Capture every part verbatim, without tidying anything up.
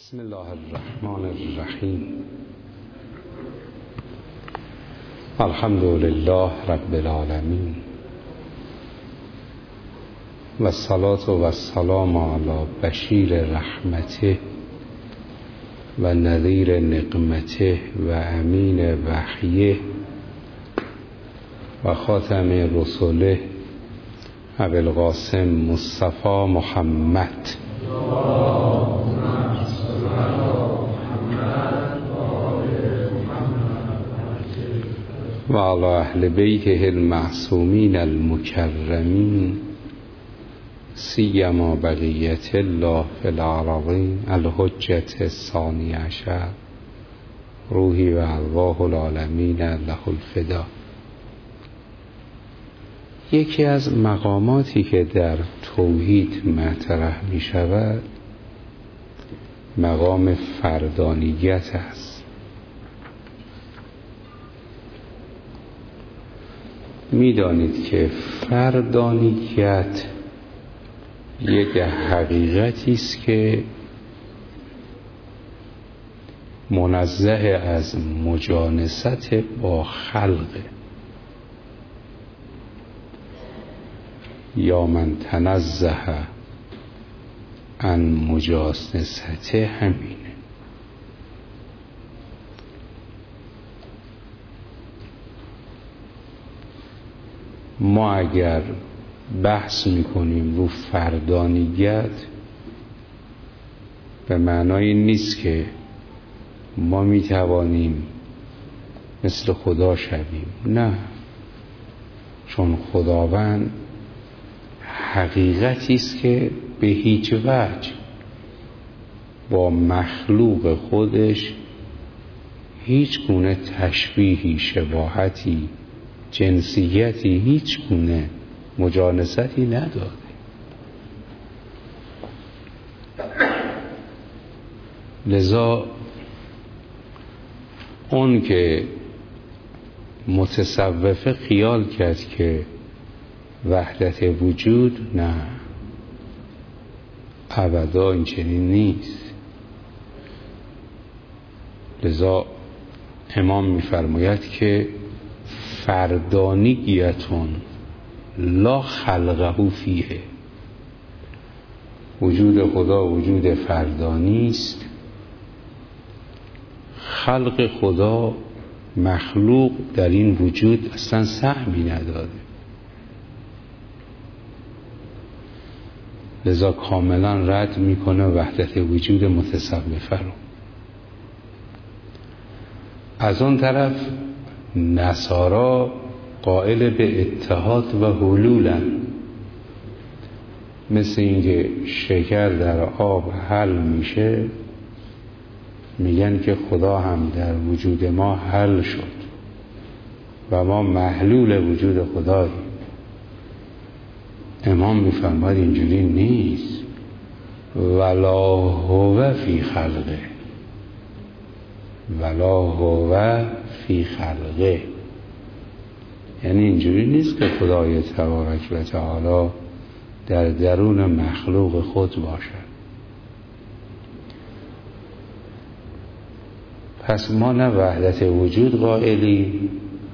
بسم الله الرحمن الرحیم. الحمد لله رب العالمین و الصلاة و السلام علی بشیر رحمته و نذیر نقمته و امین وحیه و خاتم رسوله ابی القاسم مصطفی محمد و علی اهل بیته المعصومین المکرمین سیما بقیت الله فی العالمین الحجة الثانی عشر روحی و ارواح العالمین له الفدا. یکی از مقاماتی که در توحید مطرح می شود مقام فردانیت است. می دانید که فردانیت یک حقیقتی است که منزه از مجانست با خلقه، یا من تنزه عن مجانسته همینه. ما اگر بحث میکنیم رو فردانیت به معنای نیست که ما میتوانیم مثل خدا شویم، نه، چون خداوند حقیقتی است که به هیچ وجه با مخلوق خودش هیچ گونه تشبیهی، شباهتی، جنسیتی، هیچ گونه مجانستی نداده. لذا اون که متصوفه خیال کرد که وحدت وجود، نه، ابدا این چنین نیست. لذا امام می‌فرماید که فردانیتون لا خلقه فیه، وجود خدا وجود فردانی است. خلق خدا، مخلوق در این وجود اصلا سهمی نداده. لذا کاملا رد میکنه وحدت وجود متصوفه رو. از اون طرف نصارا قائل به اتحاد و حلولن، مثل اینکه شکر در آب حل میشه، میگن که خدا هم در وجود ما حل شد و ما محلول وجود خداییم. امام میفرماید اینجوری نیست. ولا هو فی خلقه، ولا هو فی خلقه، یعنی اینجوری نیست که خدای تبارک و تعالی در درون مخلوق خود باشد. پس ما نه وحدت وجود قائلی،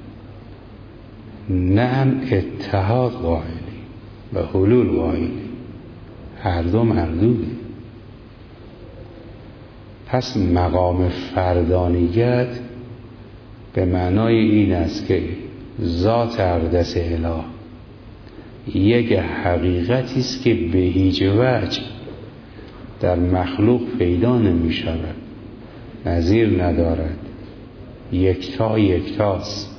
نه هم اتحاد قائلی و حلول قائلی، هر دو مردوده. پس مقام فردانیت به معنای این است که ذات اقدس اله یک حقیقتی است که به هیچ وجه در مخلوق پیدا نمی شود، نظیر ندارد، یکتا یکتاست.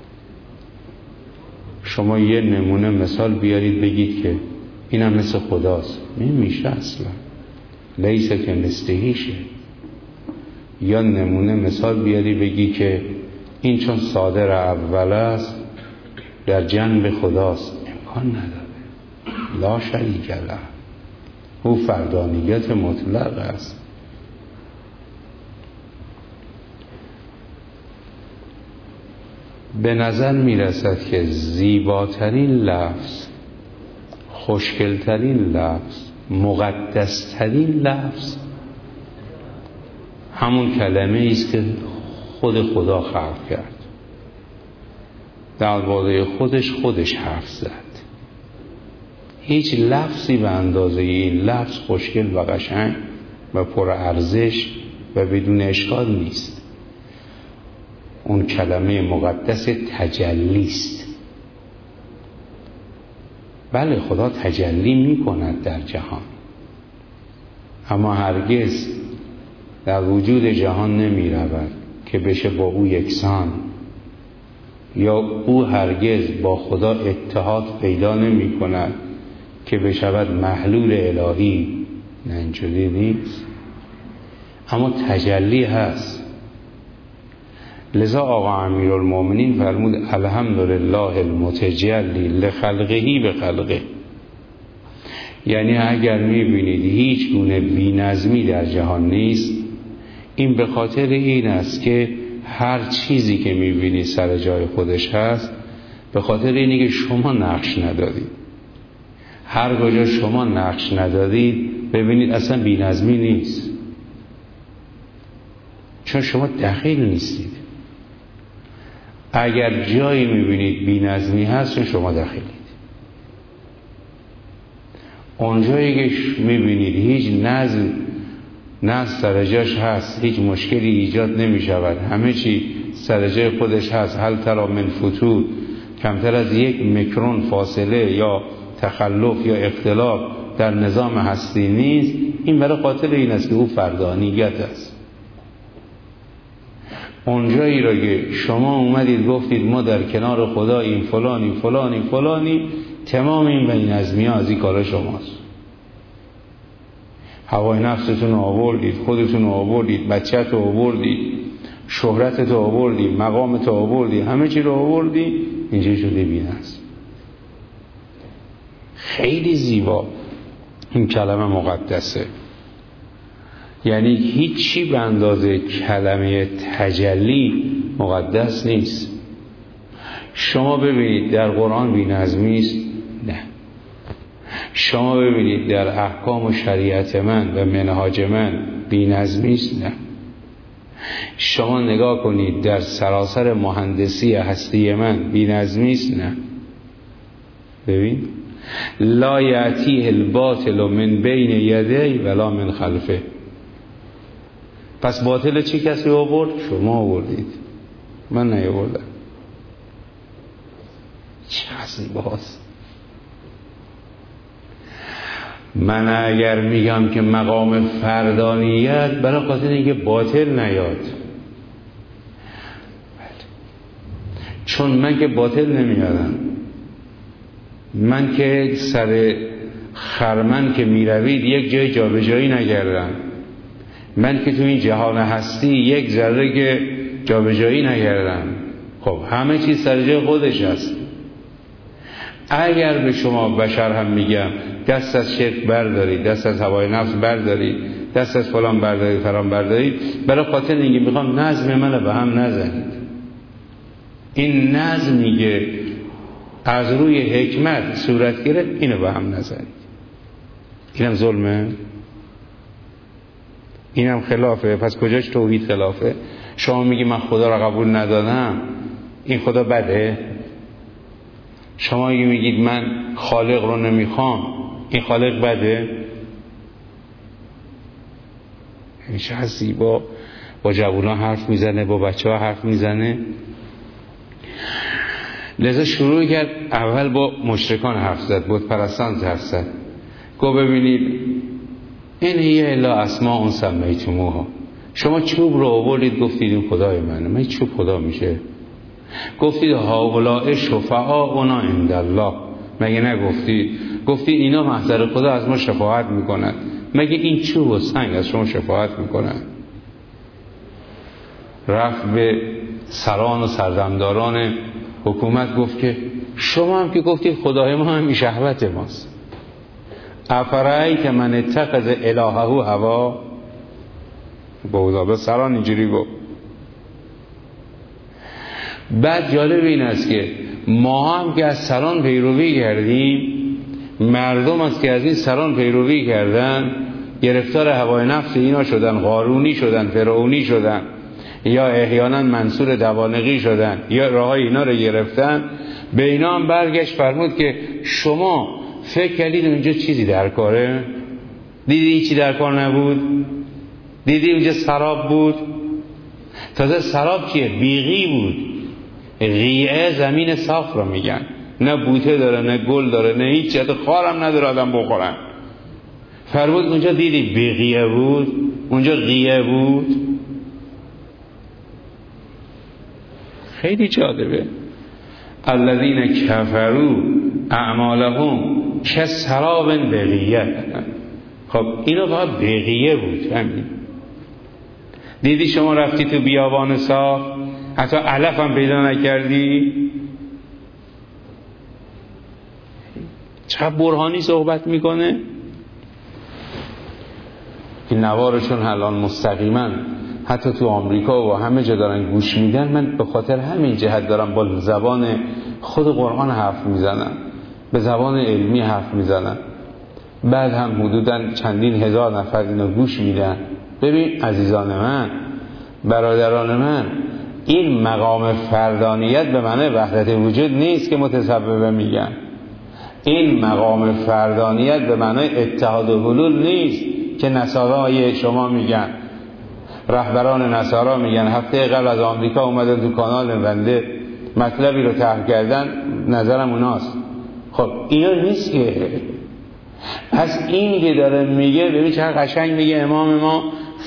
شما یه نمونه مثال بیارید بگید که اینم مثل خداست، نمیشه اصلا، لیس که مثلهیشه. یا نمونه مثال بیاری بگی که این چون صادر اول است در جنب خداست، امکان نداره. لا شریک له، او فردانیت مطلق است. به نظر میرسد که زیباترین لفظ، خوشگلترین لفظ، مقدسترین لفظ همون کلمه است که خود خدا خلق کرد، درباره خودش خودش حرف زد. هیچ لفظی به اندازه این لفظ خوشگل و قشنگ و پر ارزش و بدون اشکال نیست. اون کلمه مقدس تجلی است. بله خدا تجلی می کند در جهان، اما هرگز در وجود جهان نمی رود که بشه با او یکسان، یا او هرگز با خدا اتحاد پیدا نمی کند که بشود محلول الهی. نه اینجوری نیست، اما تجلی هست. لذا آقا امیرالمومنین فرمود الحمدلله المتجلی لخلقهی به خلقه. یعنی اگر میبینید هیچ گونه بی‌نظمی در جهان نیست، این به خاطر این است که هر چیزی که میبینید سر جای خودش هست، به خاطر اینی که شما نقش ندادید. هر کجا شما نقش ندادید ببینید اصلا بی‌نظمی نیست، چون شما دخیل نیستید. اگر جایی میبینید بی‌نظمی هست چون شما دخیلید. اونجایی که میبینید هیچ نظم نظم سر جاش هست، هیچ مشکلی ایجاد نمیشود، همه چی سر جای خودش هست، هل تری من فطور، کمتر از یک میکرون فاصله یا تخلف یا اختلاف در نظام هستی نیست، این برای خاطر این است که او فردانیت است. اونجایی را که شما اومدید گفتید ما در کنار خدا این فلانی فلانی فلانی، تمام این بی‌نظمی ها از این کار شماست. هوای نفستون رو آوردید، خودتون رو آوردید، بچت رو آوردید، شهرتت رو آوردید، مقامت رو آوردید، همه چی رو آوردید، اینجا شده بی‌نظم. خیلی زیبا این کلمه مقدسه. یعنی هیچی به اندازه کلمه تجلی مقدس نیست. شما ببینید در قرآن بی‌نظمی است؟ نه. شما ببینید در احکام و شریعت من و منهاج من بی‌نظمی است؟ نه. شما نگاه کنید در سراسر مهندسی هستی من بی‌نظمی است؟ نه. ببین لا یأتیه الباطل من بین یدیه ولا من خلفه. پس باطل چی کسی آورد؟ شما آوردید، من نیاوردم. چه زیباست. من اگر میگم که مقام فردانیت برای خاطر اینکه باطل نیاد، چون من که باطل نمیادم، من که سر خرمن که میروید یک جای جابجایی نکردم، من که تو این جهان هستی یک ذره که جابجایی نکردم. خب همه چیز سر جای خودش هست. اگر به شما بشر هم میگم دست از شرک بردارید، دست از هوای نفس بردارید، دست از فلان بردارید، فلان بردارید، برای خاطر اینکه میخوام نظم منو به هم نزنید. این نظمی که از روی حکمت صورت گرفت اینو به هم نزنید. اینم ظلمه، اینم خلافه. پس کجاش توحید خلافه؟ شما میگی من خدا را قبول ندادم، این خدا بده؟ شما میگید من خالق رو نمیخوام، این خالق بده؟ این چه زیبا با جوانان حرف میزنه، با بچه ها حرف میزنه. لذا شروع کرد اول با مشرکان حرف زد، بت پرستان حرف زد. گفت ببینید این هی الا اسماء سمیتموها، شما چوب رو آوردید گفتید این خدای منه، من چوب خدا میشه؟ گفتید هؤلاء شفعاؤنا عند الله، مگه نگفتید؟ گفتید اینا محضر خدا از ما شفاعت میکنند، مگه این چوب و سنگ از شما شفاعت میکنند؟ رفت به سران و سردمداران حکومت گفت که شما هم که گفتید خدای ما هم شهوت ماست، افرأیت من اتخذ الهه هوا. بودا به سران اینجوری گفت. بعد جالب این است که ما هم که از سران پیروی کردیم، مردم است که از این سران پیروی کردن، گرفتار هوای نفس اینا شدن، قارونی شدن، فرعونی شدن، یا احیانا منصور دوانقی شدن، یا راههای اینا رو گرفتن، به اینا هم برگشت فرمود که شما فکر کردید اونجا چیزی در کاره؟ دیدی چی در کار نبود؟ دیدی اونجا سراب بود؟ تازه سراب چیه؟ بیغی بود. غیعه زمین صاف رو میگن، نه بوته داره، نه گل داره، نه هیچ چیز، خارم نداره آدم بخورن. فرمود اونجا دیدی بیغیه بود؟ اونجا غیعه بود؟ خیلی جالبه. الذین کفروا اعمالهم کسراب بقیه. خب اینو فقط بقیه بود. همین دیدی شما رفتی تو بیابان صاف حتی علف هم پیدا نکردی؟ چه برهانی صحبت میکنه این نوارو، چون الان مستقیما حتی تو آمریکا و همه جا دارن گوش میدن، من به خاطر همین جهت دارم با زبان خود قرآن حرف میزنم، به زبان علمی حرف میزنم. بعد هم حدوداً چندین هزار نفر اینو گوش میدن. ببین عزیزان من، برادران من، این مقام فردانیت به معنی وحدت وجود نیست که متصوبه میگن. این مقام فردانیت به معنی اتحاد و حلول نیست که نصارای شما میگن. رهبران نصارا میگن هفته قبل از آمریکا اومدن تو کانال بنده مطلبی رو طرح کردن، نظرم اوناست. خب اینا نیست که. پس این که داره میگه، ببین چقدر قشنگ میگه امام ما،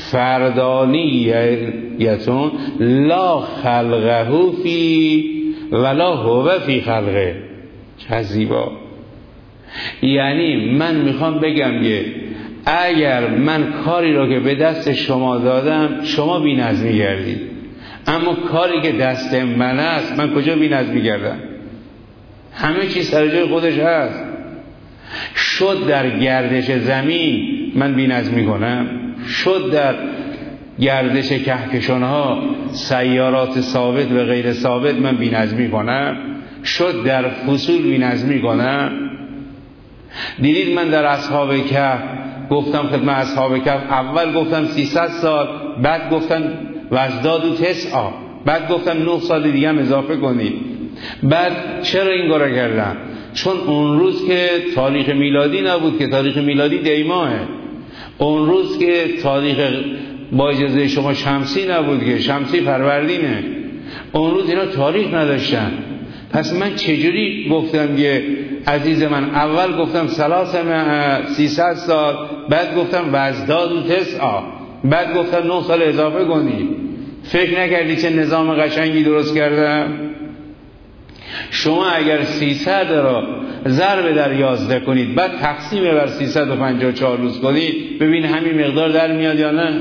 فردانیتون لا خلقه فی ولا هو فی خلقه. چه زیبا. یعنی من میخوام بگم که اگر من کاری رو که به دست شما دادم شما بی نظمی گردید، اما کاری که دست من است من کجا بی نظمی گردم؟ همه چیز سر جای خودش هست. شد در گردش زمین من بی نظمی کنم؟ شد در گردش کهکشانها، سیارات ثابت و غیر ثابت من بی نظمی کنم؟ شد در فصول بی نظمی کنم؟ دیدید من در اصحاب کهف گفتم خدمت اصحاب کهف، اول گفتم سیصد سال، بعد گفتم وزداد و تسعا، بعد گفتم نه سال دیگه هم اضافه کنید. بعد چرا این کارو کردم؟ چون اون روز که تاریخ میلادی نبود که تاریخ میلادی دیماهه، اون روز که تاریخ با اجازه شما شمسی نبود که شمسی فروردینه، اون روز اینا تاریخ نداشتن. پس من چجوری گفتم که عزیز من، اول گفتم سیصد سال، بعد گفتم وزداد و تسعا، بعد گفتم نه سال اضافه کنی. فکر نکردی چه نظام قشنگی درست کردم؟ شما اگر سیصد را ضرب در یازده کنید، بعد تقسیم بر سیصد و پنجاه و چهار روز کنید، ببین همین مقدار در میاد یا نه؟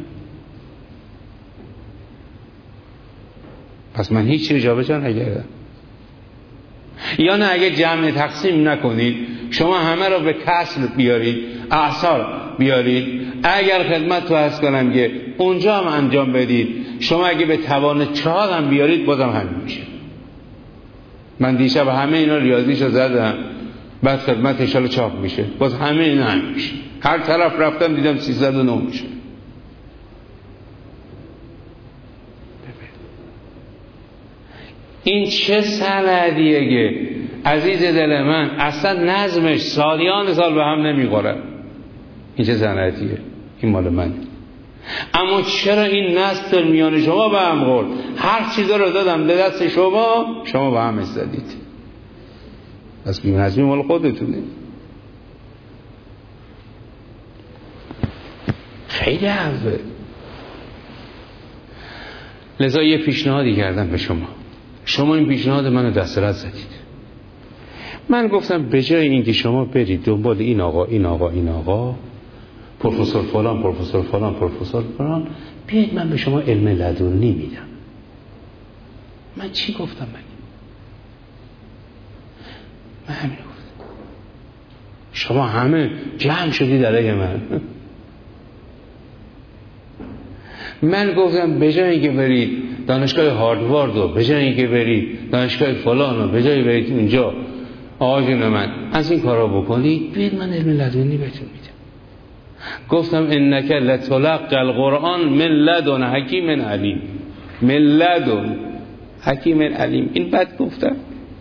پس من هیچ چیز جابجا نکردم. یا نه اگه جمع تقسیم نکنید، شما همه را به کسر بیارید، اعصار بیارید، اگر خدمت تو هست کنم که اونجا هم انجام بدید، شما اگه به توان چهار هم بیارید بازم همین میشه. من دیشب همه اینا ریاضیشو زدم، بعد خدمت اشاره چاپ میشه، باز همه اینا هم میشه. هر طرف رفتم دیدم سیصد و نه میشه. این چه سندیه که عزیز دل من اصلا نظمش سالیان سال به هم نمیخوره. این چه سندیه؟ این مال من. اما چرا این نسل میان شما به هم خورد؟ هر چیز رو دادم به دست شما، شما به هم استدید. پس بی نظمی مال خودتونه. خیلی حرفه. لذا یه پیشنهادی کردم به شما، شما این پیشنهاد منو دست رد زدید. من گفتم به جای اینکه شما برید دنبال این آقا این آقا این آقا پروفسور فلان پروفسور فلان پروفسور فلان، بیاید من به شما علم لدنی میدم. من چی گفتم؟ من من همین گفتم. شما همه جمع شدید علیه من. من گفتم به جای اینکه برید دانشگاه هاروارد و به جای اینکه برید دانشگاه فلان و به جای برید اونجا، آقا جون من از این کارا بکنید، بیاید من علم لدنی بهتون میدم. گفتم انک لتلقی القرآن من لدن حکیم علیم، من لدن حکیم علیم. این بد گفتم؟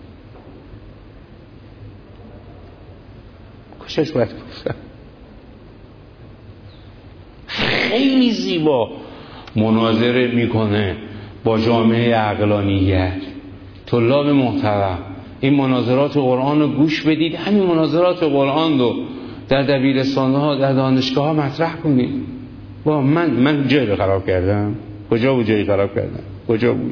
کجاش بد گفتم؟ خیلی زیبا مناظره میکنه با جامعه عقلانیت. طلاب محترم، این مناظرات قرآن رو گوش بدید، همین مناظرات قرآن رو در دبیرستان‌ها، در دانشگاه‌ها مطرح کنید. با من من جایی رو خراب کردم؟ کجا بود جایی خراب کردم؟ کجا بود؟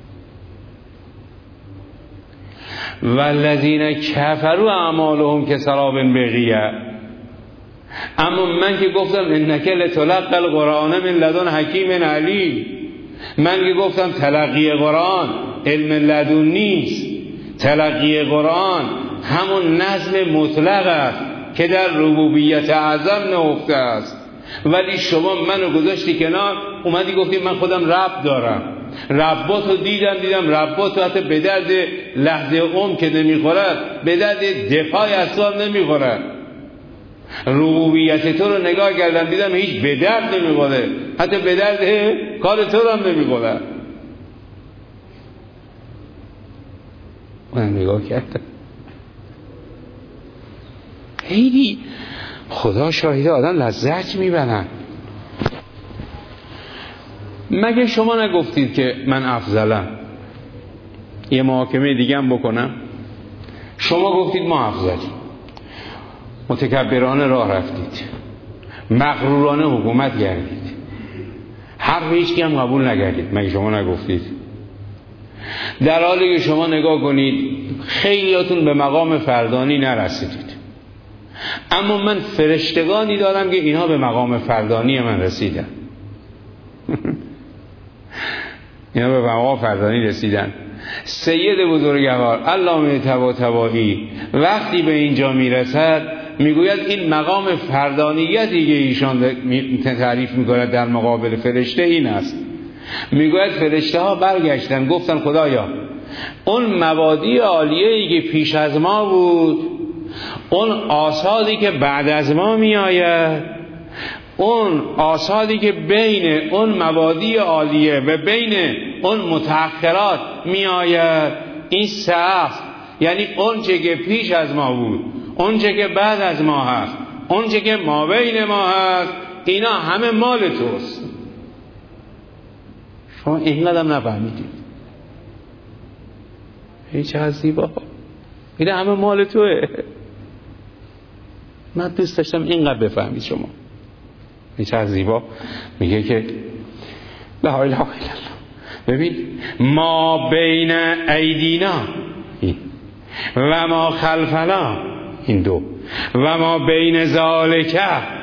والذین کفروا اعمالهم کسراب بقیع. اما من که گفتم انک لتلقی القرآن من لدن حکیم علیم، من که گفتم تلقی قرآن علم لدن نیست، تلقی قرآن همون نظم مطلق است که در ربوبیت اعظم نهفته است. ولی شما منو گذاشتی کنار، اومدی گفتی من خودم رب دارم، رباتو دیدم دیدم رباتو حتی به درد لحظه عمر که نمیخورد، به درد دفاع اصلا نمیخورد. ربوبیت تو رو نگاه کردم دیدم هیچ به درد نمیخوره، حتی به درد کار تو رو هم نمیخوره. من نگاه کردم، خیلی خدا شاهده آدم لذت میبرن. مگه شما نگفتید که من افضلم؟ یه محاکمه دیگه هم بکنم. شما گفتید ما افضلیم، متکبرانه راه رفتید، مغرورانه حکومت کردید، حرف هیچ کی هم قبول نکردید. مگه شما نگفتید؟ در حالی که شما نگاه کنید خیلیاتون به مقام فردانی نرسیدید، اما من فرشتگانی دارم که اینها به مقام فردانی من رسیدن. اینا به مقام فردانی رسیدن. سید بزرگوار علامه طباطبایی وقتی به اینجا میرسد میگوید این مقام فردانیتی که ایشان تعریف میکند در مقابل فرشته این است. میگوید فرشته ها برگشتن گفتن خدایا اون مبادی عالیه‌ای که پیش از ما بود، اون آسادی که بعد از ما می آید، اون آسادی که بین اون مبادی عالیه و بین اون متأخرات می آید، این سقف، یعنی اون چه که پیش از ما بود، اون چه که بعد از ما هست، اون چه که ما بین ما هست، اینا همه مال توست. شما اینقدر هم نفهمیدید. هیچ از زیبا، اینا همه مال توه. من دوست داشتم اینقدر بفهمید شما. هیچ از زیبا میگه که لا اله الا الله. ببین ما بین ایدینا و ما خلفنا، این دو، و ما بین ذالک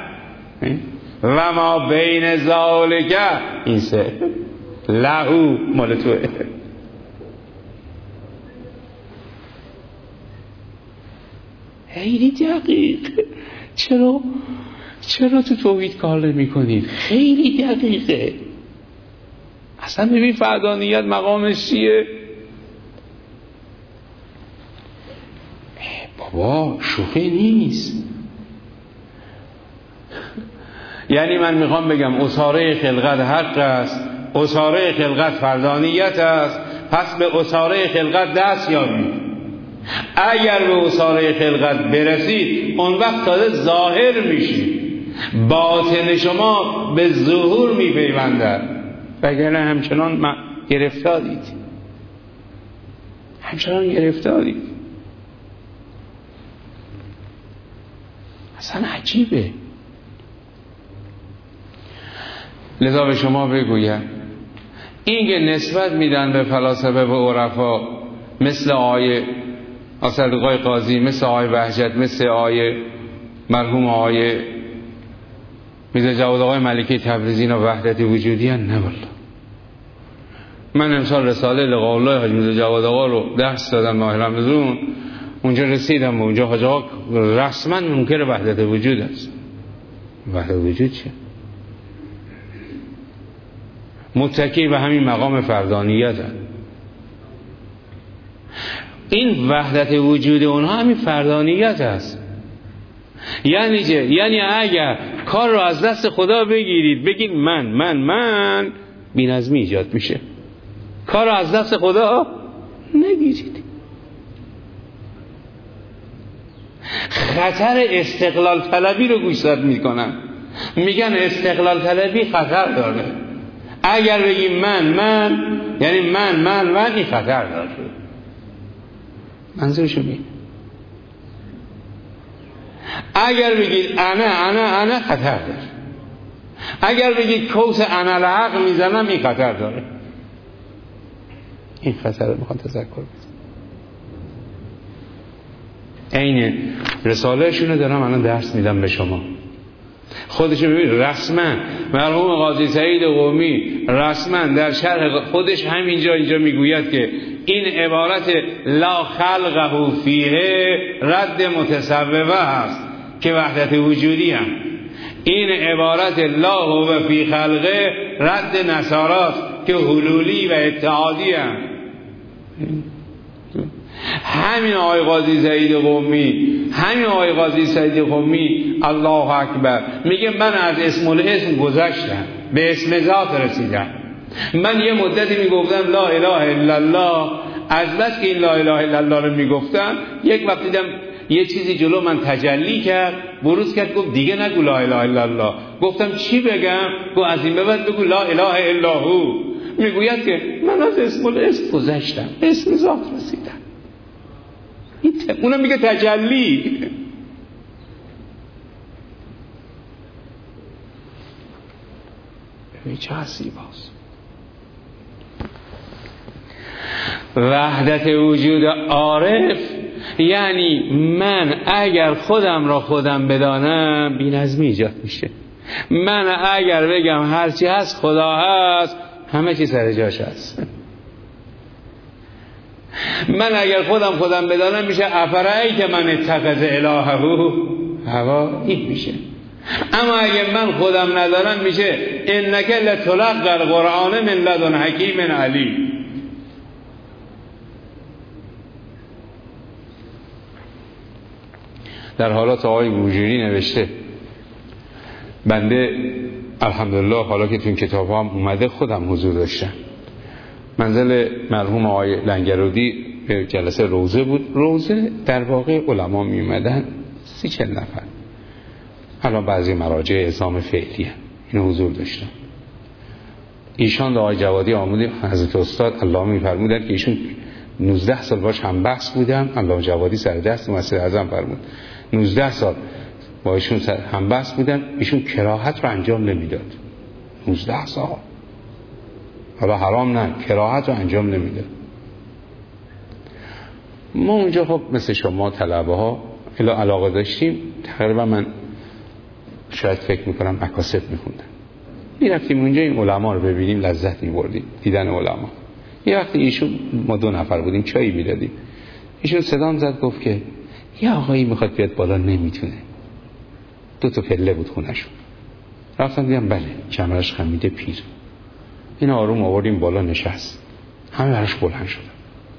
و ما بین ذالک، این سه، لهو مال توه. خیلی دقیق. چرا چرا تو توحید کار نمی کنید؟ خیلی دقیقه. اصلا ببین فردانیت مقامش چیه؟ بابا شوخی نیست. یعنی من میخوام بگم اساره خلقت حق است، اساره خلقت فردانیت است، پس به اساره خلقت دست یابید. اگر به اساره خلقت برسید اون وقت تازه ظاهر میشید، باطن شما به ظهور میپیوندد، وگرنه همچنان گرفتارید، همچنان گرفتارید. اصلا عجیبه. لذا به شما بگویم این که نسبت میدن به فلاسفه و عرفا مثل آیه اسدقای قاضی، مثل آیه وحجت، مثل آیه مرحوم آیه میرزا جواد آقای ملکی تبریزی و وحدت وجودی هن. نه والله. من امسال رساله لقاء الله حاج میرزا جواد آقا رو درس دادم ماه رمضان، اونجا رسیدم و اونجا حاج آقا رسما منکر وحدت وجود است. وحدت وجود چیه؟ متکی به همین مقام فردانیت هست. این وحدت وجود اونها همین فردانیت است. یعنی چه؟ یعنی اگر کار رو از دست خدا بگیرید بگید من من من بی‌نظمی ایجاد میشه. کار رو از دست خدا نگیرید. خطر استقلال طلبی رو گوشزد میکنن، میگن استقلال طلبی خطر داره. اگر بگیم من من یعنی من من من این خطر داره. منظورشو بگید. اگر بگید انا انا انا خطر داره. اگر بگید کوس انا الحق میزنم این خطر داره. این خطر رو میخوان تذکر بزن. عین رساله شونه دارم الان درس میدم به شما. خودشو ببین رسما مرحوم قاضی سعید قمی رسما در شرح خودش همینجا اینجا میگوید که این عبارت لا خلقه فیه رد متصوبه هست که وحدت وجودی هم. این عبارت لا هو فی خلقه رد نصاراست که حلولی و اتحادی هم. همین آقای قاضی سعید قمی همین آقای قاضی سعید قمی الله اکبر میگه من از اسم الاسم گذشتم به اسم ذات رسیدم. من یه مدتی میگفتم لا اله الا الله، از بس که این لا اله الا الله رو میگفتم یک وقت دیدم یه چیزی جلو من تجلی کرد، بروز کرد، گفت دیگه نگو لا اله الا الله. گفتم چی بگم؟ گفت از این به بعد بگو لا اله الا هو. میگوید که من از اسم الاسم گذشتم به اسم ذات رسیدم. اونم میگه تجلی. ببین چه زیباست. وحدت وجود عارف یعنی من اگر خودم را خودم بدانم بی‌نظمی ایجاد میشه. من اگر بگم هرچی هست خدا هست همه چی سر جاش هست. من اگر خودم خودم بدانم میشه افرعی که من اتخذ الهه هوا، این میشه. اما اگر من خودم ندارم میشه انک لتلقی القرآن من لدن حکیم علیم. در حالات آقای بروجردی نوشته، بنده الحمدلله حالا که تو این کتاب هم اومده خودم حضور داشتم. منزل مرحوم آقای لنگرودی جلسه روزه بود. روزه در واقع علما می اومدن سی چل نفر. الان بعضی مراجع اسلام فعلی هم این حضور داشتن. ایشان دا آقای جوادی آموده حضرت استاد الله می فرمودن که ایشون نوزده سال باش هم بحث بودن. الله جوادی سر دست مسجد اعظم فرمود نوزده سال با ایشون هم بحث بودن. ایشون کراهت رو انجام نمیداد. نوزده سال حالا حرام نه، کراهت رو انجام نمیده. ما اونجا خب مثل شما طلبه ها الا علاقه داشتیم. تقریبا من شاید فکر میکنم مکاسب میخوندم. میرفتیم اونجا این علما رو ببینیم، لذت میبردیم دیدن علما. یه وقتی ایشون ما دو نفر بودیم چایی میدادیم، ایشون صدام زد گفت که یه آقایی میخواد بیاد بالا نمیتونه. دو تا پله بود خونه‌شون. رفتم دیدم بله کمرش خمیده پیر. این آروم آوردیم بالا نشست. همه براش بلند شد.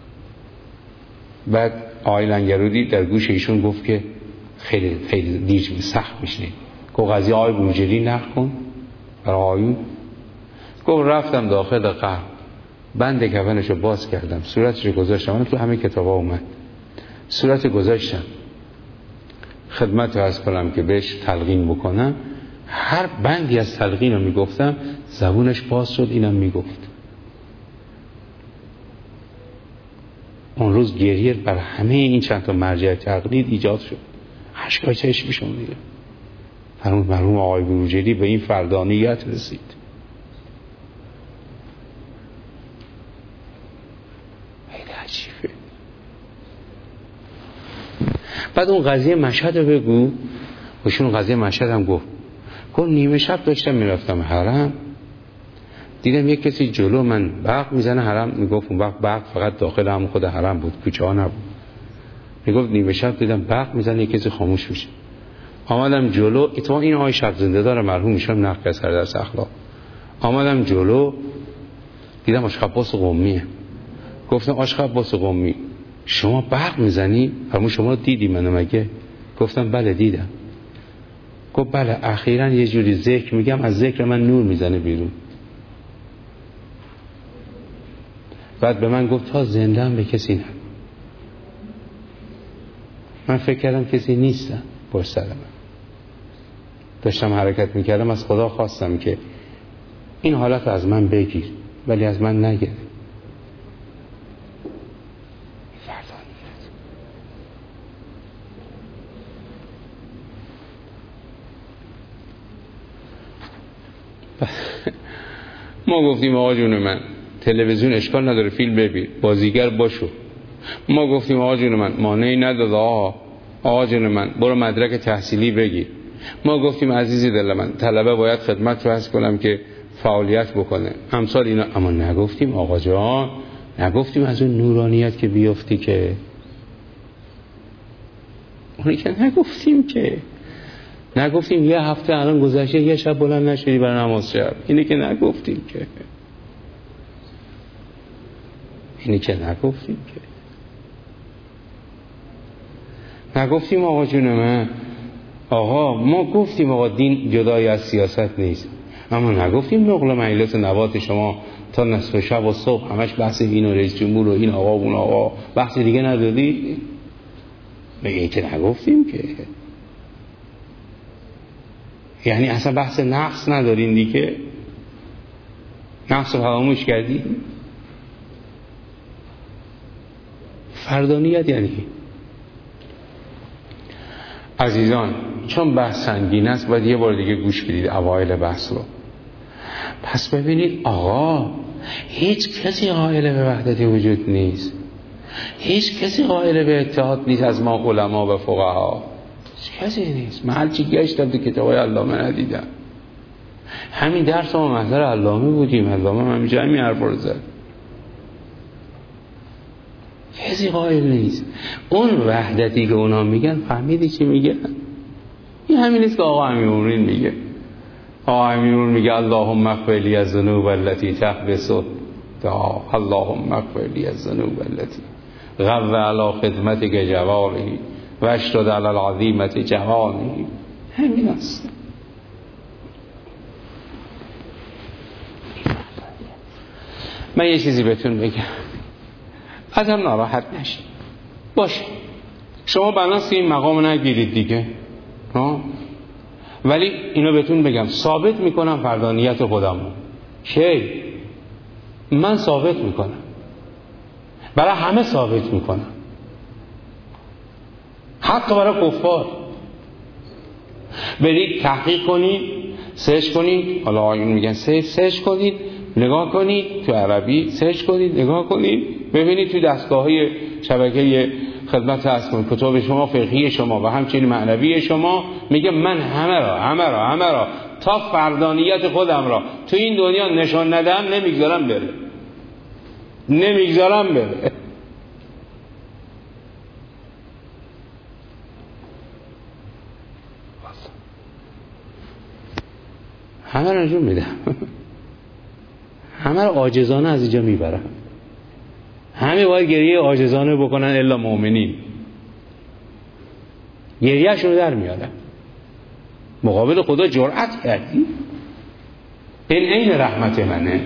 بعد آقای لنگرودی در گوش ایشون گفت که خیلی خیلی دیر سخت میشه. گفت قضیه آقای بروجردی نقل کن برای آقایون. گفت رفتم داخل قبر، بند کفنشو باز کردم، صورتشو گذاشتم. اون تو همه کتابا اومد. صورت گذاشتم. خدمت رو عرض کنم که بهش تلقین بکنم. هر بندی از تلقین رو میگفتم زبونش باز شد اینم میگفت. اون روز گریه بر همه این چند تا مرجع تقلید ایجاد شد. اشکای چشمشون دیگه. فرمود مرحوم آقای بروجردی به این فردانیت رسید. خیلی عجیبه. بعد اون قضیه مشهد رو بگو. وشون قضیه مشهد هم گفت. گفت نیمه شب داشتم میرفتم حرم، دیدم یک کسی جلو من برق میزنه. حرم میگفت اون وقت برق فقط داخل هم خود حرم بود، کوچه ها نبود. میگفت نیمه شب دیدم برق میزنه یک کسی خاموش میشه. آمدم جلو. اتفاقا این آقای شب زنده دار مرحوم ایشون نقل از درس اخلاق. آمدم جلو دیدم آشق عباس قمیه. گفتم آشق عباس قمی شما برق میزنی؟ فرمود شما دیدی منو مگه؟ گفتم بله دیدم. گفت بله اخیراً یه جوری ذکر میگم از ذکر من نور میزنه بیرون. بعد به من گفت تا زنده هم به کسی نگو. من فکر کردم کسی نیستم پشت سر من. داشتم حرکت میکردم، از خدا خواستم که این حالت از من بگیر ولی از من نگیر. ما گفتیم آقا جون من تلویزیون اشکال نداره، فیلم ببین، بازیگر باشو. ما گفتیم آقا جون من مانعی نداد، آقا آقا جون من برو مدرک تحصیلی بگیر. ما گفتیم عزیزی دل من طلبه باید خدمت رو حس کنم که فعالیت بکنه امثال اینا. اما نگفتیم آقا جان، نگفتیم از اون نورانیت که بیافتی، که اونی که نگفتیم که نگفتیم یه هفته الان گذشته یه شب بلند نشدی برای نماز شب. اینی که نگفتیم که اینی که نگفتیم که نگفتیم آقا جون من. آقا ما گفتیم آقا دین جدای از سیاست نیست، اما نگفتیم نقل مجلس نوات شما تا نصف شب و صبح همش بحث این و رئیس جمهور و این آقا و اون آقا، بحث دیگه ندادی؟ بگه که نگفتیم که. یعنی اصلا بحث نقص ندارین دیگه، نقص رو فراموش کردی. فردانیت یعنی عزیزان چون بحث سنگین است باید یه بار دیگه گوش بدید اوایل بحث رو. پس ببینید آقا هیچ کسی قائل به وحدت وجود نیست، هیچ کسی قائل به اتحاد نیست از ما علما و فقها، هیچ کسی نیست. من هرچی گشتم تو کتابای علامه ندیدم. همین درس ما محضر علامه بودیم، علامه هم همینجا همین حرف رو زد. کسی قائل نیست. اون وحدتی که اونا میگن فهمیدی چی میگن؟ این همین نیست که آقا امیرالمومنین میگه. آقا امیرالمومنین میگه اللهم اغفر لی الذنوب التي تحبس تا اللهم اغفر لی الذنوب التي غو علی خدمتک جوالی و اشتد علی العظیمت جوالی. همین است. من یه چیزی بهتون بگم، ازم ناراحت نشید باشه. شما بناس این مقام نگیرید دیگه ها، ولی اینو بهتون بگم ثابت میکنم فردانیت خودمو. کی؟ من ثابت میکنم، برای همه ثابت میکنم، حتی برای کفار. برید تحقیق کنید، سرچ کنید، حالا آیون میگن سرچ سرچ کنید، نگاه کنید تو عربی، سرچ کنید، نگاه کنید، ببینید تو دستگاه‌های شبکه خدمت هست کن کتاب شما، فقهی شما و همچنین معنوی شما، میگه من همه را همه را همه را تا فردانیت خودم را تو این دنیا نشان ندم نمیگذارم بره، نمیگذارم بره. همه را نجوم میدم، همه را عاجزانه از اینجا میبرم. همه باید گریه عاجزانه بکنن الا مؤمنین. گریه‌شون رو در میارن. مقابل خدا جرأت کردی؟ این عین رحمت منه.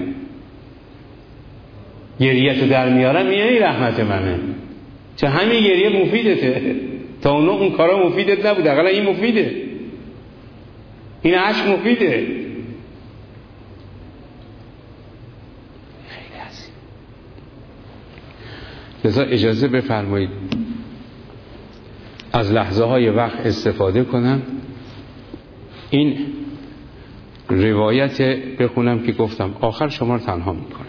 گریه تو در میارم این عین رحمت منه. چه همین گریه مفیدته. تا اون اون کارا مفیدت نبود، حالا این مفیده. این عشق مفیده. لذا اجازه بفرمایید از لحظه های وقت استفاده کنم، این روایت بخونم که گفتم آخر شما رو تنها میکنم.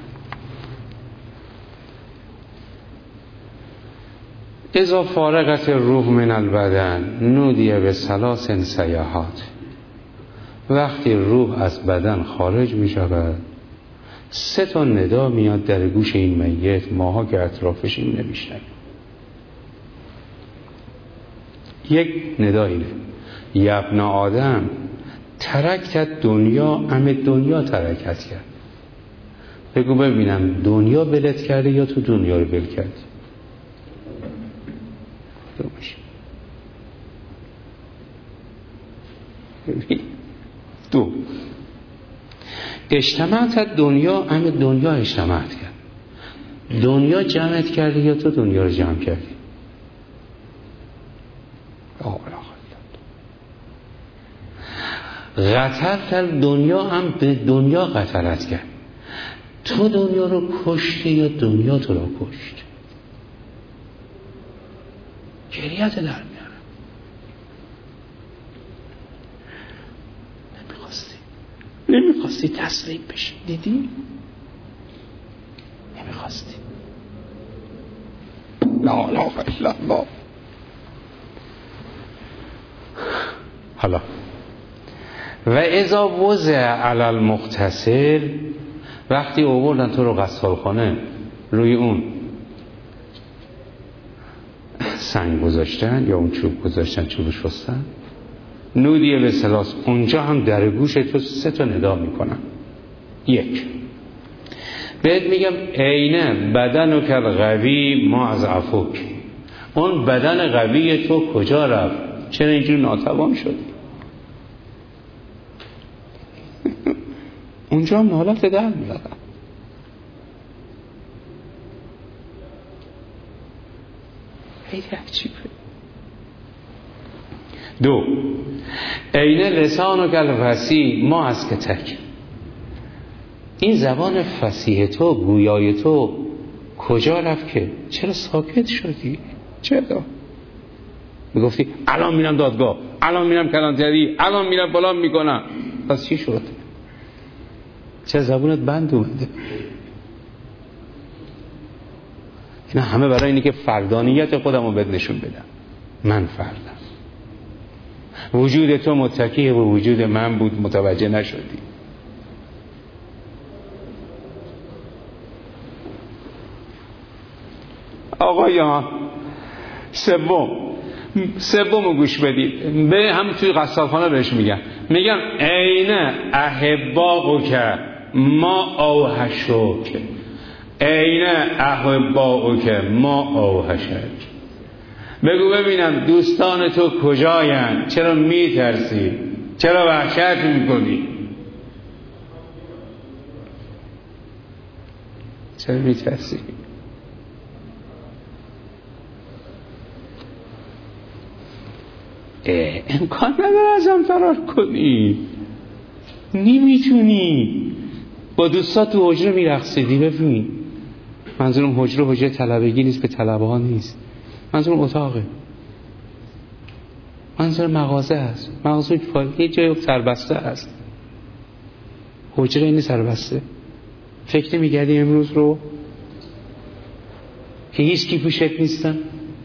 اذا فارغت الروح من البدن نودی به ثلاث سیاحات. وقتی روح از بدن خارج می شود سه تا ندا میاد در گوش این میت، ماها که اطرافش این نمیشنیم. یک ندا اینه یا ابن آدم ترکت دنیا ام دنیا ترکت کرد. بگو ببینم دنیا بلت کرده یا تو دنیا رو بل کرد؟ دو، اجتماعت دنیا، همه دنیا اجتماعت کرد. دنیا جمعت کرده یا تو دنیا رو جمع کردی؟ قتل کرد دنیا، هم به دنیا قتلت کرد. تو دنیا رو کشتی یا دنیا تو رو کشت؟ گریت در میارم. نمیخواستی نمیخواستی تسلیم بشی، دیدی؟ نمیخواستی. لا اله الا الله. حالا و اذا وضع علی المغتسل، وقتی آوردن تو رو غسالخانه، روی اون سنگ گذاشتن یا اون چوب گذاشتن، چوب شستن، نودیه به سلاس، اونجا هم در گوش تو سه تا ندا میکنن. یک، بهت میگم اینه بدن و کل قوی ما از عفوک، اون بدن قوی تو کجا رفت؟ چرا اینجور ناتوان شدی؟ اونجا هم حالت در میادن. خیلی عجیبه. دو، اینه لسان و کل فصیح ما از کتک، این زبان فصیح تو، گویای تو کجا رفت که چرا ساکت شدی؟ چرا؟ میگفتی الان میرم دادگاه، الان میرم کلانتری، الان میرم بلان میکنم، پس چی شد؟ چرا زبونت بند اومده؟ اینا همه برای اینه که فردانیت خودم رو بهت نشون بدم. من فردم، وجود تو متکیه و وجود من بود، متوجه نشدی. آقایان، سوم سوم گوش بدید، به هم توی غسالخانه بهش میگن، میگن اینه احباؤک ما اوحشوک، اینه احباؤک ما اوحشک. بگو ببینم دوستان تو کجاین؟ چرا میترسی؟ چرا وحشت میکنی؟ چرا میترسی؟ امکان نداره ازم فرار کنی، نمیتونی. با دوستا تو حجره میرقصیدی. ببین، منظورم حجره حجره طلبگی نیست، به طلبه ها نیست، منظورم اتاقه، منظور مغازه است. مغازه یه جای سربسته است، حجره اینه سربسته. فکر نمی‌کردی امروز رو که هیچ کی پوشت نیستن؟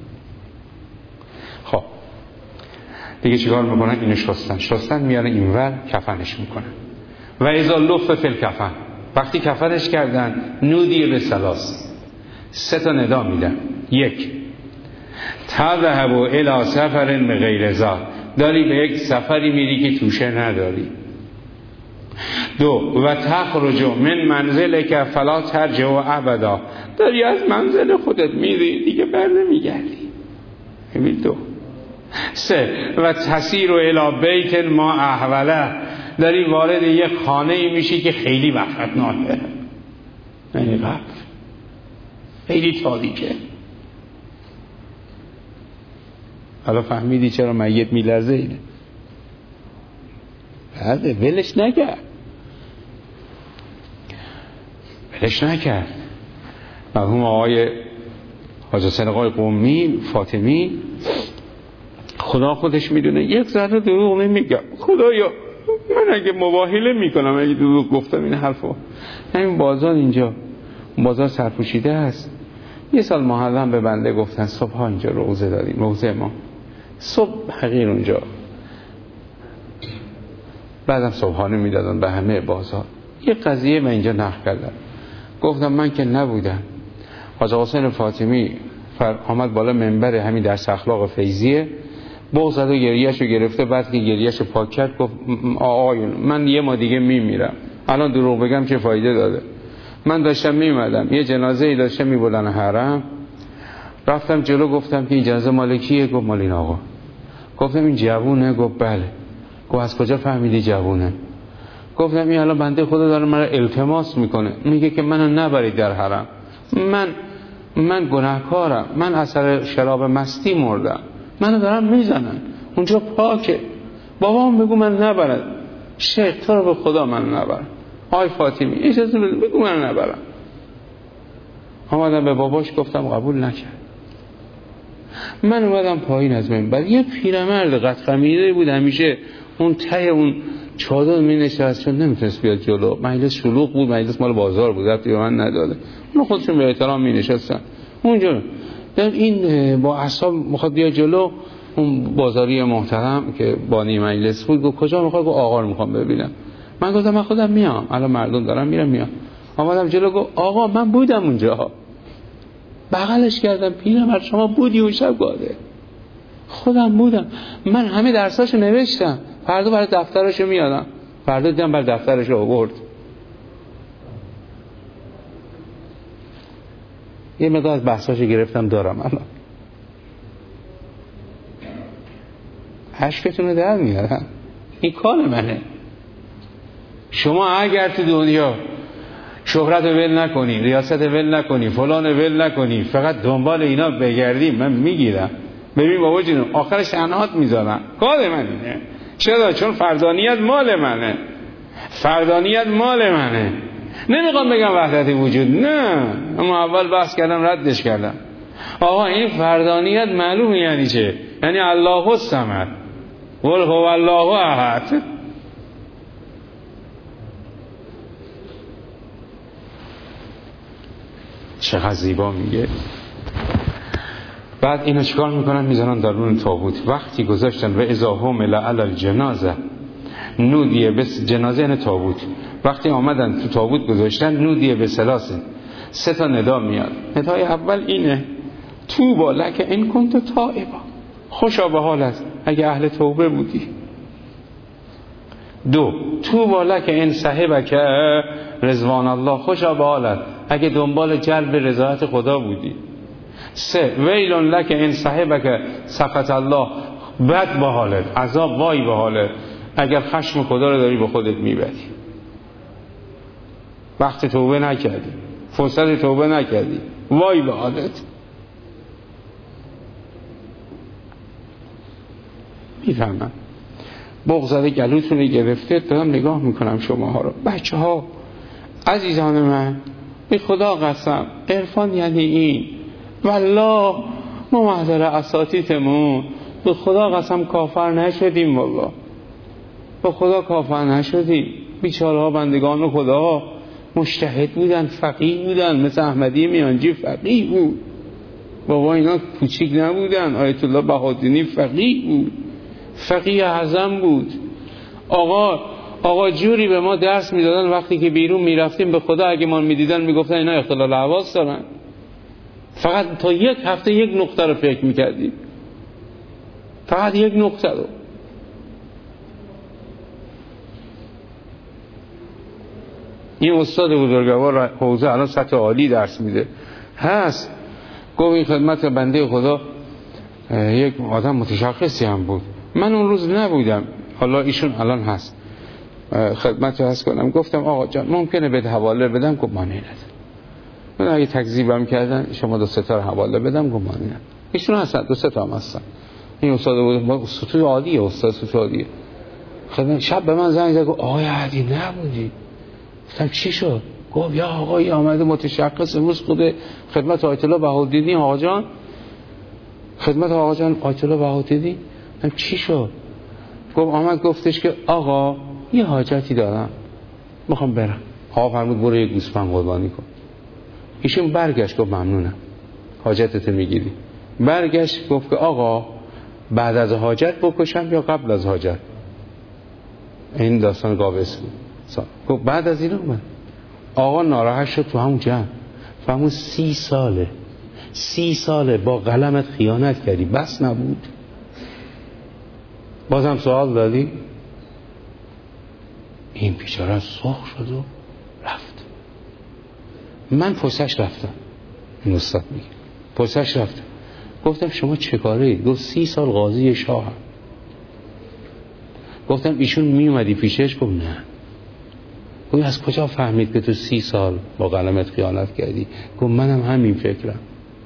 خب دیگه چیکار میکنن؟ اینو شستن شستن میارن اینور کفنش میکنن. و اذا لف فی الکفن، وقتی کفنش کردن، نودی به سلاس، سه تا ندا میدن. یک، تذهب الی سفر بغیر زاد، داری به یک سفری میری که توشه نداری. دو، و تخرج من منزلک فلا ترجع ابدا، داری از منزل خودت میری دیگه بر نمیگردی. همین دو. سه، و تسیر الی بیت ما احوله، داری وارد یک خانه ای میشی که خیلی وحشتناکه، یعنی قبر خیلی تاریکه. حالا فهمیدی چرا میت میلرزه؟ اینه بله، ولش نکرد ولش نکرد مرحوم آقای حاج حسین آقای قمی فاطمی، خدا خودش میدونه، یک ذره دروغ نمیگم. خدایا من اگه مباهله میکنم، اگه دروغ گفتم این حرفو، همین بازار اینجا بازار سرپوشیده است، یه سال محرم به بنده گفتن صبح ها اینجا روزه داریم، روزه ما صبح حقیر اونجا، بعدم صبحانه میدادن به همه بازار. یه قضیه من اینجا نقل کردم، گفتم من که نبودم، حاج حسین فاطمی آمد بالا منبر همین درس اخلاق فیضیه، بغض زد و گریه‌شو گرفته. بعد که گریه‌شو پاک کرد گفت آقایون من یه ما دیگه میمیرم، الان دروغ بگم چه فایده داره؟ من داشتم میمدم، یه جنازه ای داشته میبردن حرم، رفتم جلو گفتم که این جنازه مال کیه؟ گفت مال این آقا. گفتم این جوونه؟ گفت بله. گفت از کجا فهمیدی جوونه؟ گفتم این الان بنده خدا داره من التماس میکنه، میگه که منو نبرید در حرم، من من گناهکارم، من اثر شراب مستی مردم، منو دارن میزنن، اونجا پاکه، بابام بگو من نبرد. شیخ تو رو به خدا من نبرم. آی فاطمی اجازه بده بگو من نبرم. آمدم به باباش گفتم قبول نکرد. من اومدم پایین از منبر، یه پیرمرد قد خمیده بود، همیشه اون ته اون چادر می نشست چون نمیتونست بیاد جلو، مجلس شلوغ بود، مجلس مال بازار بود، ربطی به من نداده، اون خودشون به احترام می نشستن اونجا. این با اعصاب میخواد بیاد جلو، اون بازاری محترم که بانی مجلس بود گفت کجا میخواد؟ گفت آقا رو میخوام ببینم. من گفتم من خودم میام، الان مردم دارم میرم میام. آمدم جلو، گفت آقا من بودم اونجا. بغلش کردم، پیرمرد شما بودی اون شب؟ گاده خودم بودم، من همه درساشو نوشتم، فردا برای دفترشو میادم. فردا دیدم برای دفترشو آورد. یه مقدار از بحثاشو گرفتم دارم الان، اشکتونو در میارم، این کار منه. شما اگر تو دنیا شهرت ول نکنی، ریاست ول نکنی، فلان ول نکنی، فقط دنبال اینا بگردی، من میگیرم. ببین بابا جون آخرش تنهات میذارم. کار من اینه. چرا؟ چون فردانیت مال منه، فردانیت مال منه. نمیخوام بگم وحدت وجود، نه، اما اول بحث کردم ردش کردم. آقا این فردانیت معلومه یعنی چه؟ یعنی الله الصمد قل هو الله احد. چقدر زیبا میگه. بعد اینو چیکار میکنن؟ میزنن درون تابوت. وقتی گذاشتن و اذا هم علی الجنازه نودیه بس، جنازه یعنی تابوت، وقتی آمدن تو تابوت گذاشتن نودیه به سلاسه، سه تا ندا میاد. ندای اول اینه توبا لک ان کنت تائبا، خوشا به حالت اگه اهل توبه بودی. دو توبا لک ان صحبک رضوان الله، خوشا به حالت اگه دنبال جلب رضایت خدا بودی. سه ویلون لک ان صحبک سخط الله، بد به حالت، عذاب وای به حالت اگر خشم خدا رو داری به خودت میبری. وقت توبه نکردی، فرصت توبه نکردی، وای به حالت. میفهمم بغض گلوتون رو گرفته، دارم نگاه میکنم شماها رو. بچه ها عزیزان من، به خدا قسم عرفان یعنی این. والله ما محضر اساتیدمون به خدا قسم کافر نشدیم، والله به خدا کافر نشدیم. بیچاره ها بندگان خدا مجتهد بودن، فقیه بودن، مثل احمدی میانجی فقیه بود. بابا اینا کوچیک نبودن. آیت الله بهادینی فقیه بود، فقیه اعظم بود. آقا آقا جوری به ما درس میدادن وقتی که بیرون میرفتیم، به خدا اگه ما میدیدن میگفتن اینا اختلال حواس دارن. فقط تا یک هفته یک نقطه رو فکر میکردیم، فقط یک نقطه رو. این استاد بزرگوار حوزه الان سطح عالی درس میده هست. گفت این خدمت بنده خدا یک آدم متشخصی هم بود، من اون روز نبودم، حالا ایشون الان هست. خدمت رو هست کنم، گفتم آقا جان ممکنه بهت حواله بدم؟ گفت مانعی نداره. من اگه تکذیبم کردن شما دو سه تا حواله بدم؟ گفت مانعی نداره. ایشون هستن، دو سه تا هم هستن. این استاد بود سطوح عالیه، استاد سطوح عالیه. خدمت شب به من زنگ زد گفت آقای عادی نبودی؟ گفتم چی شد؟ گفت یا آقایی آمده متشخص امروز خود خدمت آیت الله بهادینی آقا جان، خدمت آقا جان آیت الله بهادینی. گفتم چی شد؟ گفت آمد گفتش که آقا یه حاجتی دارم میخوام برم. آقا فرمود برو یه گوسفند قربانی کن. ایشون برگشت گفت ممنونم، حاجتت میگیری. برگشت گفت که آقا بعد از حاجت بکشم یا قبل از حاجت؟ این داستان گاوس بود. گفت بعد از این اومد. آقا ناراحت شد تو همون جمع، فهمون سی ساله سی ساله با قلمت خیانت کردی، بس نبود؟ بازم سوال دادی؟ این بیچاره سرخ شد و رفت. من پرسش رفتم، این استاد میگه پرسش رفتم، گفتم شما چه کاره اید؟ گفت سی سال قاضی شاه هم. گفتم ایشون می اومدی پیشش؟ گفت نه. گفت از کجا فهمید که تو سی سال با قلمت خیانت کردی؟ گفت منم همین فکرم،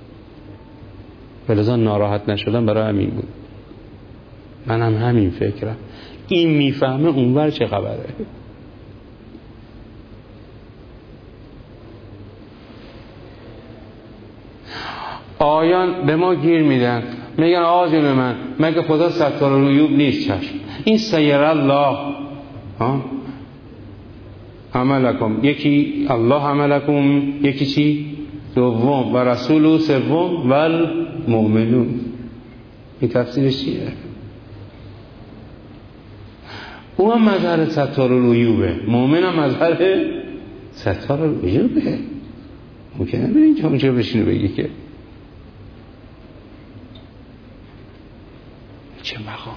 ولذا ناراحت نشدم برای همین بود، منم همین فکرم. این میفهمه اونور چه خبره. آیان به ما گیر میدن، میگن آقا جون من مگه خدا ستار العیوب نیست؟ چشم، این سیر الله ها عملکم، یکی الله عملکم، یکی چی؟ دوم و رسول سوم و المؤمنون. این تفسیرش چیه؟ او هم مظهر ستار العیوبه، مؤمن هم مظهر ستار العیوبه. ممکنه بره اینجا اونجا بشینه بگی که چه مقام.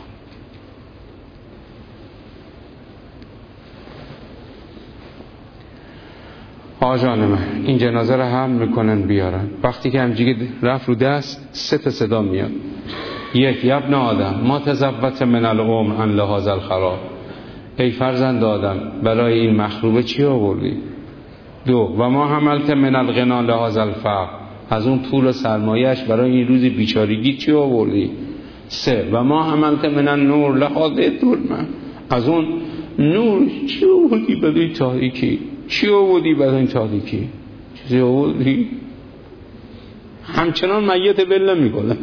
آجان من این جنازه رو هم میکنن بیارن، وقتی که همجیگه رفت رو دست سه تا صدا میاد. یک، ابن آدم ما تزوت من العمر عن لحاظ الخراب، ای فرزند آدم برای این مخروبه چی آوردی؟ دو، و ما حملت من الغنا لحاظ الفقر، از اون پول و سرمایهش برای این روز بیچارگی چی آوردی؟ سه، و ما حملت من النور لحاظ ظلمه، از اون نور چی آوردی برای تاریکی؟ چی آوردی برای این تاریکی؟ چیزی آوردی؟ همچنان میت ول نمیکنه،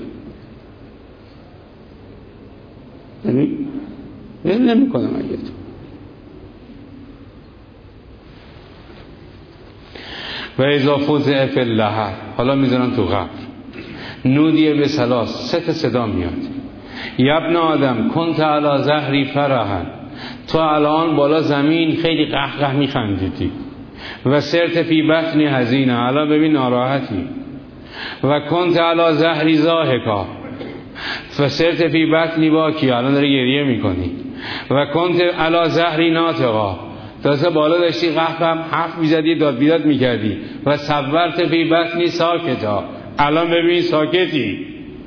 یعنی ول نمیکنه میت. و اذا فزع فی اللحد، حالا میذارن تو قبر، نودیه به سلاس، سه تا صدا میاد. یا ابن آدم کنت علی ظهری فرحا، تو الان بالا زمین خیلی قهقه میخندیدی. و سرت فی بطنی حزینه، الان ببین ناراحتی. و کنت علی ظهری ضاحکا، و سرت فی بطنی باکی، الان داری گریه میکنی. و کنت علی ظهری ناطقا، تازه بالا داشتی قهقه حرف میزدی، داد بیداد میکردی. و صورت فی بطنی ساکتا، الان ببین ساکتی.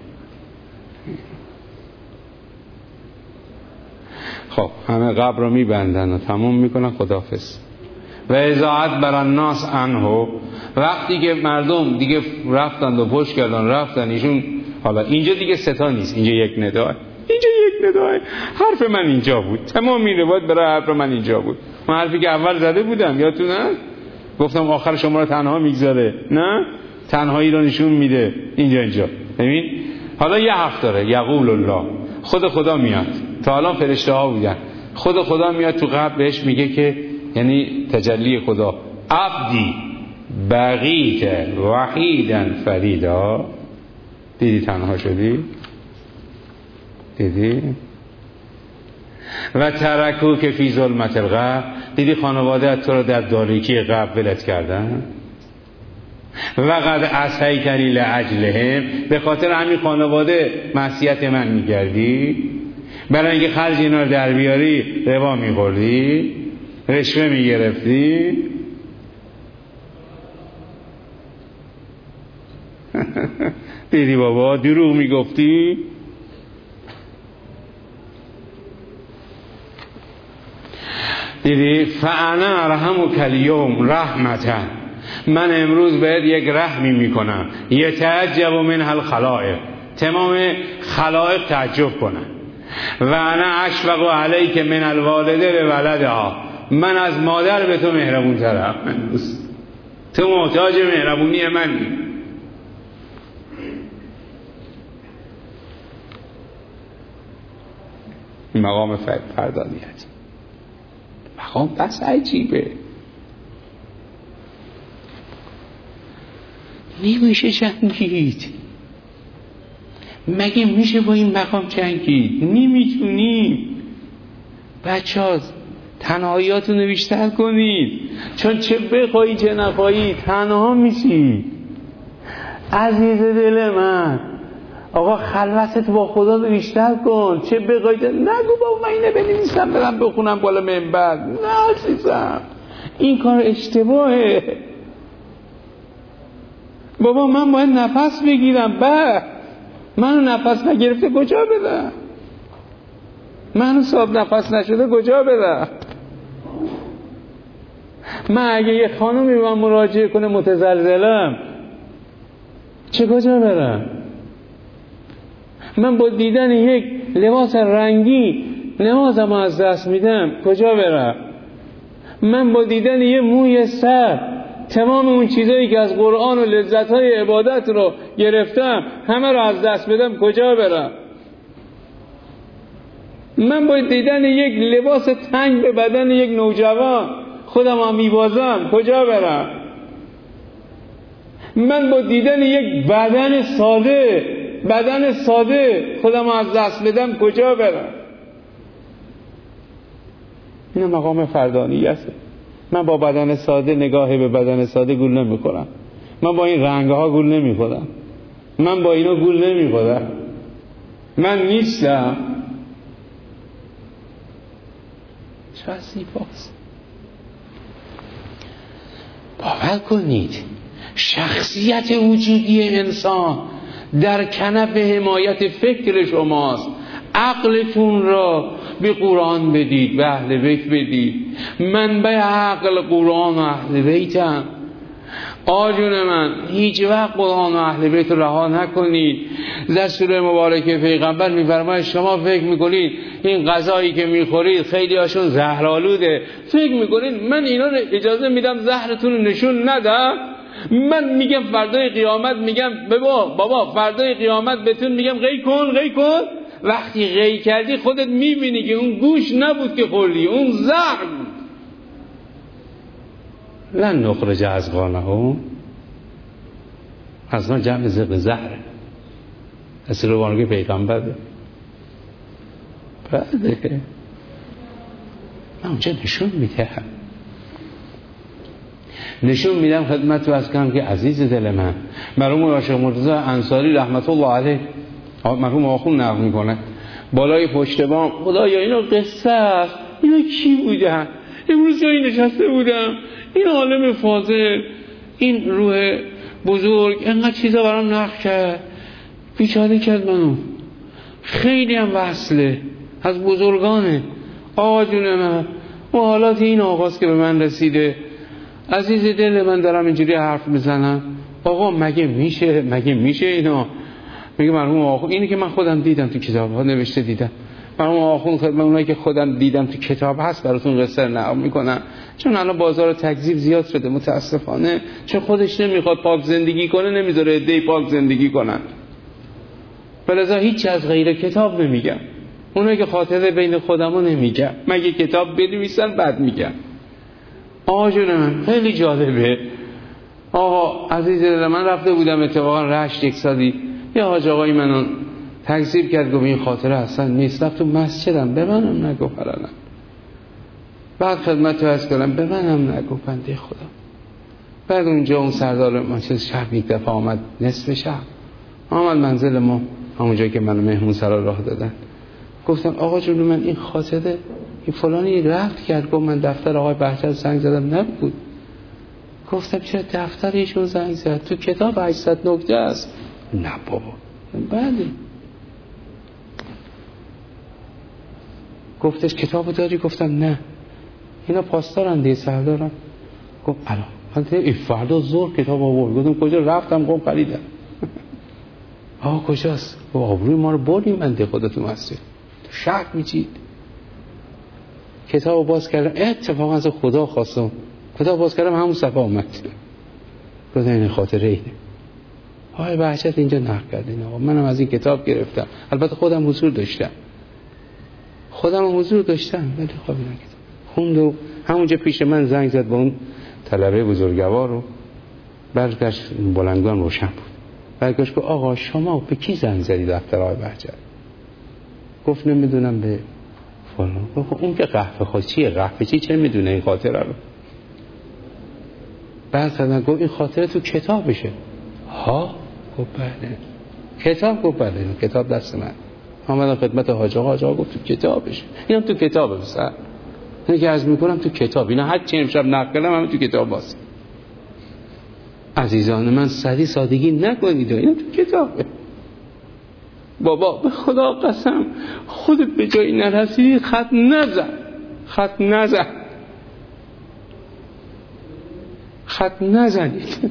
خب همه قبر رو میبندن و تموم میکنن، خداحافظ. و اذاعت بر الناس عنه، وقتی که مردم دیگه رفتن و پشت کردن رفتن ایشون، حالا اینجا دیگه ستا نیست، اینجا یک نداه، اینجا یک نداه، حرف من اینجا بود، تمام این روایت برای حرف من اینجا بود. من حرفی که اول زده بودم یادتون هست؟ گفتم آخر شما رو تنها میگذاره، نه تنهایی رو نشون میده. اینجا اینجا ببین، حالا یه حرف داره، یقول الله، خود خدا میاد، تا الان فرشته ها بودن، خود خدا میاد تو قبر بهش میگه که، یعنی تجلی خدا، عبدی بقیت وحیدا فریدا، دیدی تنها شدی؟ دیدی؟ و ترکو که فی ظلمت القبر، دیدی خانواده تو رو در تاریکی قبر ولت کردن؟ و قد عصیتنی لاجلهم، به خاطر همین خانواده معصیت من میگردی، برای اینکه خرج اینا رو در بیاری ربا میخوردی، رشوه میگرفتی. دیدی بابا دروغ میگفتی. دیدی فانا ارحمک الیوم رحمتا، من امروز بهت یک رحمی میکنم، یتعجب منها الخلائق، تمام خلائق تعجب کنن. و انا اشفق علیک من الوالده به ولدها، من از مادر به تو مهربون ترم، تو محتاج مهربونی منی. مقام فردانیت، مقام بس عجیبه، نمیشه جنگید. مگه میشه با این مقام جنگید؟ نمیتونیم. بچه ها تنهاییاتون رو بیشتر کنید، چون چه بخوایی چه نخوایی تنها میشی. عزیز دل من، آقا خلوتت با خدا رو بیشتر کن، چه بخوایی. نگو بابا من اینه بنویسم برم بخونم بالا منبر، نه عزیزم این کار اشتباهه. بابا من باید نفس بگیرم، بعد منو نفس نگرفته کجا بدم؟ من صاحب نفس نشده کجا برم؟ من اگه یه خانومی من مراجعه کنه متزلزلم چه کجا برم؟ من با دیدن یک لباس رنگی نمازم از دست میدم کجا برم؟ من با دیدن یه موی سر تمام اون چیزایی که از قرآن و لذت‌های عبادت رو گرفتم همه رو از دست بدم کجا برم؟ من با دیدن یک لباس تنگ به بدن یک نوجوان خودم هم میبازم کجا برم؟ من با دیدن یک بدن ساده بدن ساده خودم از دست بدم کجا برم؟ این مقام فردانیته. من با بدن ساده نگاه به بدن ساده گول نمیخورم. من با این رنگها گول نمیخورم. من با اینا گول نمیخورم. من نیستم. چه زیباست. باور کنید شخصیت وجودی انسان در کنف حمایت فکر شماست. عقلتون را به قرآن بدید، به اهل بیت بدید. منبع عقل قرآن و اهل بیتم. آجون من هیچ وقت قرآن و اهل بیت رو رها نکنید. در سوره مبارکه پیغمبر می‌فرماید شما فکر می‌کنید این غذایی که می‌خورید خیلی هاشون زهرآلوده، فکر می‌کنید من اینا رو اجازه میدم زهرتون رو نشون ندم؟ من میگم فردای قیامت میگم بابا بابا فردای قیامت بهتون میگم غی کن غی کن. وقتی غی کردی خودت میبینی که اون گوش نبود که خوردی، اون زهر بود. لن نخرج ازغانهم، ازغان جمع زغ زهره، از روانگی پیغمبر ده بعده من اونجا نشون میدم نشون میدم خدمت رو از کنم که عزیز دل من مرحوم عاشق مرتضی انصاری رحمت الله علیه مرحوم آخون نقل میکنه بالای پشت بام خدایا اینا قصه است، اینا کی بودن؟ امروز جایی نشسته بودم این عالم فاضل این روح بزرگ اینقدر چیزا برام نقل کرد، بیچاره کرد منو، خیلی هم وصله از بزرگانه. آقا جون من و حالات این آغاز که به من رسیده عزیز دل من دارم اینجوری حرف میزنم آقا مگه میشه مگه میشه اینا؟ میگه مرحوم آخون اینی که من خودم دیدم تو کتاب ها نوشته دیدم. مرحوم آخون خدمت اونایی که خودم دیدم تو کتاب هست براتون قصه نقل میکنم، چون الان بازار تکذیب زیاد شده متاسفانه، چون خودش نمیخواد پاک زندگی کنه نمیذاره عده‌ای پاک زندگی کنن. بلذا هیچ از غیر کتاب نمیگم، اونایی که خاطره بین خودمو نمیگم، مگه کتاب بنویسن بعد میگم. آقا جون من خیلی جالبه. آقا عزیز دل من رفته بودم اتفاقا رشت یک سالی، یه حاج آقایی منو تکذیب کرد گفت این خاطره اصلا نیست. رفت تو مسجدم به منم نگو فرانم، بعد خدمت تو از کردم به منم نگو بنده خدا. بعد اونجا اون سردار ماشین شب یک دفعه آمد نصف شب آمد منزل ما همونجایی که منو مهمون سرا راه دادن. گفتم آقا جون من این خاطره این فلانی رفت کرد، گفت من دفتر آقای بهجت زنگ زدم نبود. گفتم چرا دفتر ایشون زنگ زد؟ تو کتاب هشتصد نکته است. نه بابا. بله. گفتش کتابو داری؟ گفتم نه. اینا پاسدارن دیگه سردارن. گفت الان من این فردا ظهر کتاب آورد. گفتم کجا؟ رفتم گفت خریدم. آقا کجاست؟ گفت آبروی ما رو بردیم بنده خدا تو مسجد. شک میچید. کتابو باز کردم اتفاقا از خدا خواستم. کتاب باز کردم همون صفحه اومد. گفتم این خاطره اینه. آقای بهجت اینجا نقل کردین آقا، منم از این کتاب گرفتم. البته خودم حضور داشتم. خودم حضور داشتم ولی خب نکردم. خوند و همونجا پیش من زنگ زد با اون طلبه بزرگوار رو، برگشت بلندگوام روشن بود. برگشت گفت آقا شما به کی زنگ زدید دفتر آقای بهجت؟ گفت نمیدونم به فلان. گفت اون که قهوه خواست چیه؟ قهوه چی چه میدونه این خاطره رو؟ بعد من گفت این خاطره تو کتابشه. ها؟ گفت بله. کتاب؟ گفت بله کتاب دست من. آمدم خدمت حاج آقا، حاج آقا گفت تو کتابشه. اینم تو کتابه بسر. اینو که عرض میکنم تو کتاب، اینا هر چی امشب نقل کردم همه تو کتاب باست. عزیزان من سری سادگی نکنید، اینا تو کتابه. بابا به خدا قسم خودت به جایی نرسیدی خط نزن، خط نزن، خط نزنید،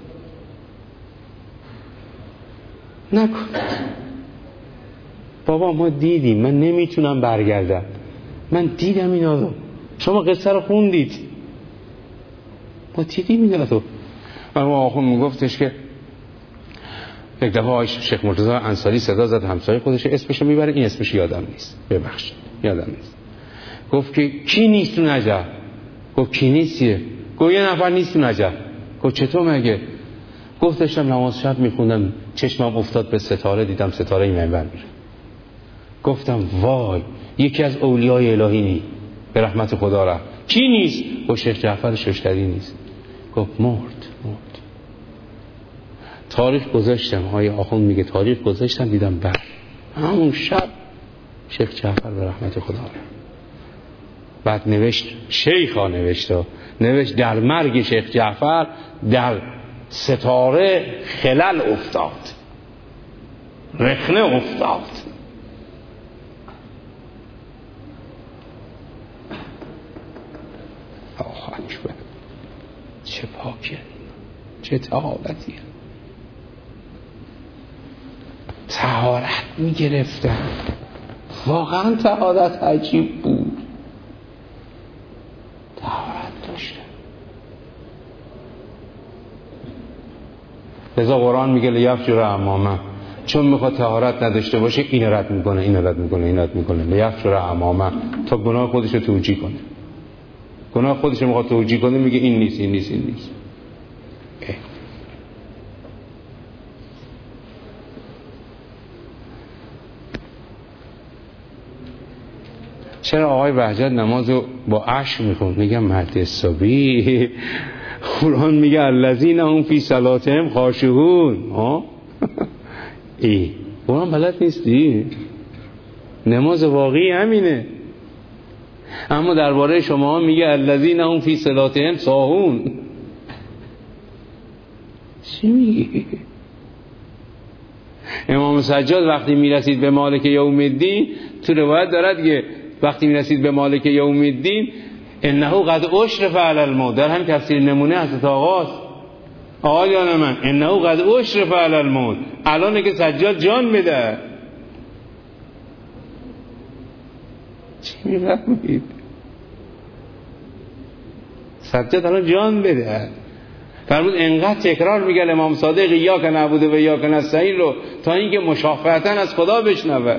نکنید. بابا ما دیدیم، من نمیتونم برگردم، من دیدم اینا رو، شما قصه رو خوندید، ما دیدیم اینا رو. و ما آخون میگفتش که یک دفعه آقای شیخ مرتضی انصاری صدا زد همسایه خودش اسمشو میبره، این اسمش یادم نیست، ببخشید یادم نیست. گفت که کی نیست تو نجف؟ گفت کی نیستیه؟ گفت یه نفر نیست تو نجف. گفت چطور مگه؟ گفت داشتم نماز شب میخوندم چشمم افتاد به ستاره، دیدم ستاره این منبر میره. گفتم وای یکی از اولیای الهی نی به رحمت خدا رفت. کی نیست؟ گفت شیخ جعفر ششتری نیست. گفت مرد مرد. تاریخ گذاشتم، های آخوند میگه تاریخ گذاشتم دیدم بعد همون شب شیخ جعفر به رحمت خدا رفت. بعد نوشت، شیخ ها نوشت نوشت در مرگ شیخ جعفر در ستاره خلل افتاد، رخنه افتاد. آه اکبر، چه پاکیه، چه طهارتیه. طهارت میگرفتن، واقعا طهارت عجیب بود، طهارت داشتن. لذا قرآن میگه لیفجر امامه، چون میخواد طهارت نداشته باشه این رد میکنه این رد میکنه این رد میکنه. لیفجر امامه، تا گناه خودش رو توجیه کنه، گناه خودش رو میخواد توجیه کنه، میگه این نیست این نیست این نیست. اه. چرا آقای بهجت نمازو با عشق میخوند؟ میگم مرد حسابی، قرآن میگه الذین هم فی صلاتهم خاشعون. ها ای قرآن بلد نیستی؟ نماز واقعی همینه. اما درباره شما میگه الذین هم فی صلاتهم ساهون. چی میگی؟ امام سجاد وقتی میرسید به مالک یوم الدین، تو روایت دارد که وقتی میرسید به مالک یوم الدین انه قد اشرف علی الموت، در هم تفسیر نمونه حضرت آقاست. آقایان من، انه قد اشرف علی الموت، الانه که سجاد جان بده. چی میفهمید؟ سجاد الان جان بده. فرمود انقدر تکرار میگه امام صادق ایاک نعبد و ایاک نستعین رو تا اینکه مشافهتا از خدا بشنوه،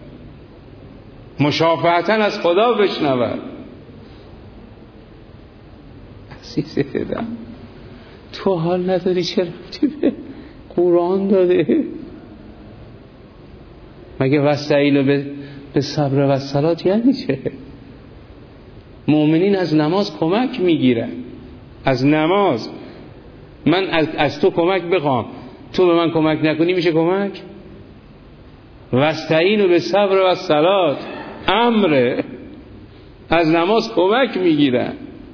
مشافهتا از خدا بشنوه. عزیز دلم، تو حال نداری چرا رفتی به قرآن داده؟ مگه واستعینوا به به صبر و صلات یعنی چه؟ مؤمنین از نماز کمک میگیرن، از نماز. من از, از تو کمک بخوام، تو به من کمک نکنی، میشه کمک؟ واستعینوا به صبر و صلات امره، از نماز کمک میگیرن.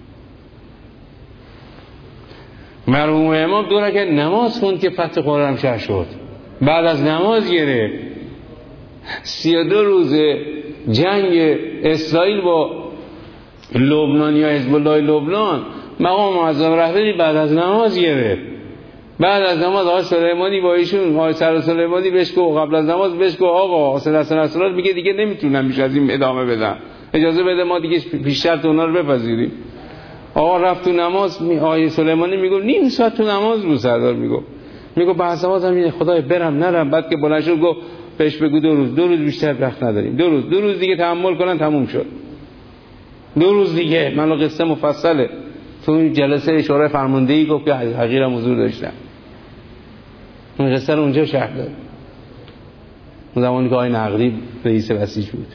مرحوم امام دو رکعت نماز خوند که فتح خرمشهر شد، بعد از نماز گرفت. سی و دو روز جنگ اسرائیل با لبنان یا حزب الله لبنان، مقام معظم رهبری بعد از نماز گرفت. بعد از نماز آقای سلیمانی با ایشون، آقای سر سلیمانی بهش گفت، قبل از نماز بهش گفت آقا حسین حسن نصرالله میگه دیگه نمیتونم بیش از این ادامه بدم، اجازه بده ما دیگه پیش‌شرط اونا رو بپذیریم. آقا رفت تو نماز، آقای سلیمانی میگه نیم ساعت تو نماز بود. سردار میگه میگه بعد نماز هم خدای برم نرم. بعد که بلند شد گفت بهش بگو دو روز، دو روز بیشتر وقت نداریم، دو روز دو روز دیگه تحمل کنن تموم شد. دو روز دیگه. من قصه مفصله تو این جلسه شورای فرماندهی گفت که حقیرم حضور داشتم. اون قصه رو اونجا شرح داد. اون زمانی که آقای نقدی رئیس بسیج بود.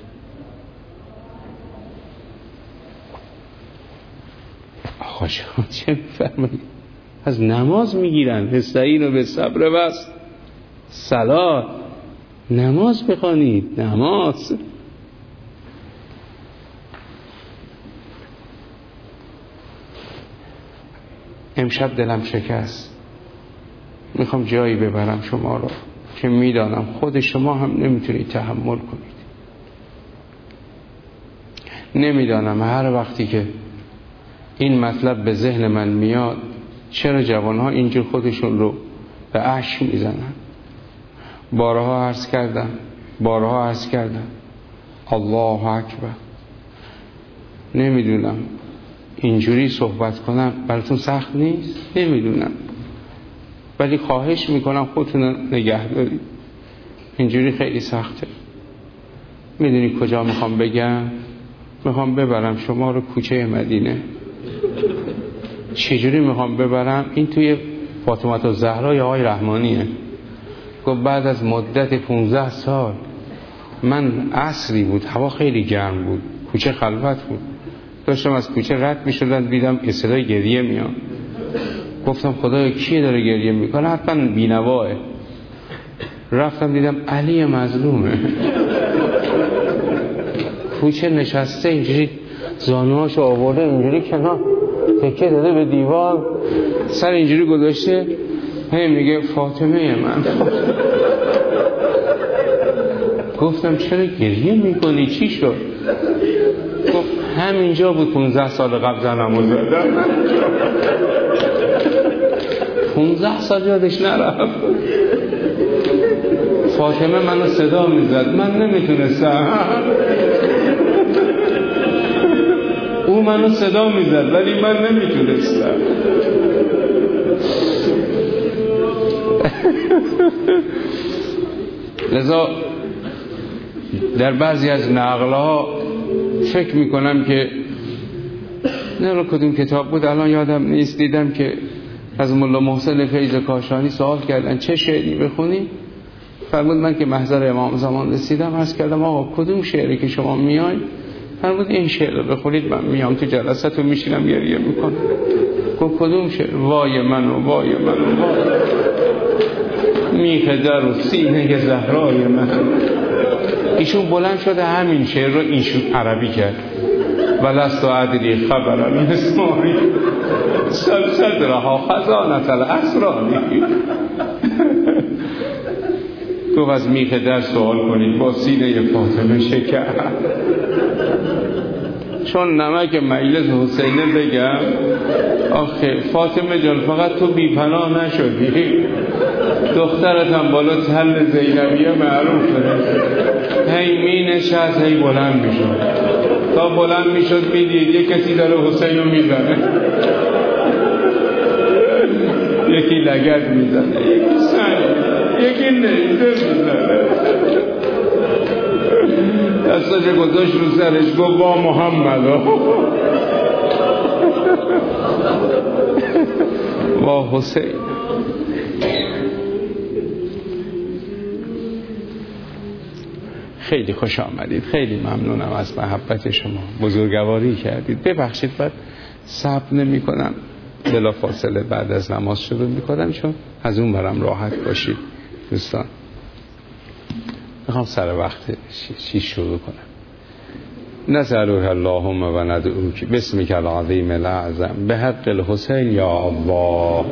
آقا شما چه میفرمایید؟ از نماز میگیرن. استعینوا بالصبر و صلات. نماز بخوانید، نماز. امشب دلم شکست، میخوام جایی ببرم شما رو. که میدانم خود شما هم نمیتونید تحمل کنید. نمیدانم هر وقتی که این مطلب به ذهن من میاد چرا جوانها اینجور خودشون رو به اشک میزنن. بارها عرض کردم بارها عرض کردم الله اکبر. نمیدونم اینجوری صحبت کنم براتون سخت نیست؟ نمیدونم، ولی خواهش میکنم خودتون نگه دارید. اینجوری خیلی سخته. میدونی کجا میخوام بگم؟ میخوام ببرم شما رو کوچه مدینه. چجوری میخوام ببرم؟ این توی فاطمه الزهرا یا آقای رحمانیه. گفت بعد از مدت پونزده سال من عصری بود، هوا خیلی گرم بود، کوچه خلوت بود، داشتم از کوچه رد میشدم دیدم صدای گریه میاد. گفتم خدایا کی داره گریه میکنه؟ حتما بینواه. رفتم دیدم علی مظلومه کوچه نشسته اینجوری زانوهاشو آورده اینجوری کنار تکیه داده به دیوار، سر اینجوری گذاشته، هی میگه فاطمه من. گفتم چرا گریه میکنی؟ چی شد؟ گفت همینجا بود پونزده سال قبل زنمو زدم. پونزده سال یادش نرفت. فاطمه منو صدا میزد، من نمیتونستم. او منو صدا میزد ولی من نمیتونستم. لذا در بعضی از نقلها فکر میکنم که نه کدوم کتاب بود الان یادم نیست، دیدم که از مولا محسن فیض کاشانی سوال کردن چه شعری بخونی؟ فرمود من که محضر امام زمان رسیدم عرض کردم آقا کدوم شعری که شما میای؟ فرمود این شعر رو بخونید من میام تو جلسه و میشینم گریه میکنم. گفت کدوم شعر؟ وای من و وای من و وای میخ در و سینه زهرای من. ایشون بلند شده همین شعر رو ایشون عربی کرد. ولست و عدلی خبرن اسمانی صدرها خزانت الاسرانی. گفت از میخ در سوال کنید با سینه فاطمه شکر. چون نمک مجلس حسینه بگم آخه فاطمه جان فقط تو بی پناه نشدی، دخترت هم بالا تل زینبیه معروفه، هی می نشست هی بلند می شد، تا بلند می شد می دید یک کسی داره حسین رو می زنه، یکی لگد می زنه، یکی سنگ، یکی نیزه می زنه. دستاش گذاشت رو سرش گفت با محمد با حسین. خیلی خوش آمدید، خیلی ممنونم از محبت شما، بزرگواری کردید. ببخشید بعد صبر نمی کنم بلا فاصله بعد از نماز شروع می کنم چون از اون برم راحت باشید دوستان. میخوام سر وقت چی شروع کنم. نسألوه اللهم و ندعوک بسمک العظیم الاعظم به حق الحسین یا الله.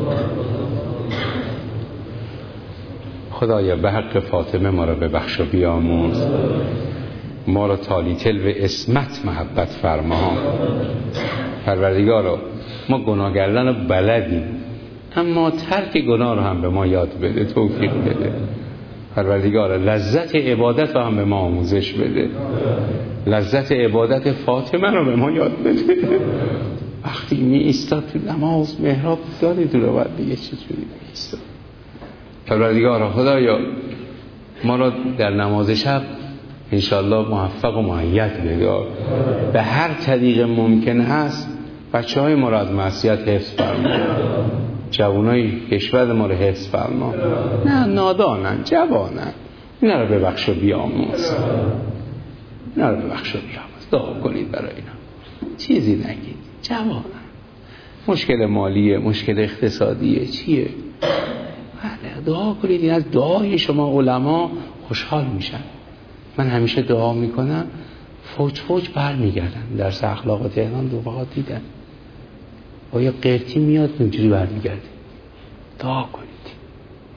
خدایا به حق فاطمه ما را ببخش و بیامرز، ما را تالی تل و اسمت محبت فرما. پروردگارا ما گناه کردن رو بلدیم اما ترک گناه رو هم به ما یاد بده، توفیق بده. پروردگار لذت عبادت رو هم به ما آموزش بده، لذت عبادت فاطمه رو به ما یاد بده. وقتی می ایستاد تو نماز محراب داری تو رو باید دیگه چی جوری می ایستاد. پروردگار خدایا ما رو در نماز شب انشاءالله موفق و مؤید بدار، به هر طریق ممکن هست بچه های ما رو از معصیت حفظ فرما، جوانای کشور ما رو حفظ فرما. نه نادانن، جوانن، اینا رو ببخش و بیامرز، اینا رو ببخش و بیامرز. دعا کنید برای اینا، چیزی نگید، جوانن، مشکل مالیه، مشکل اقتصادیه، چیه؟ دعا کنید. این از دعای شما علما خوشحال میشن. من همیشه دعا میکنم فوج فوج بر میگردن. درس اخلاق تهران دو بار دیدن آیا قرتی میاد اینجوری بر میگرده. دعا کنید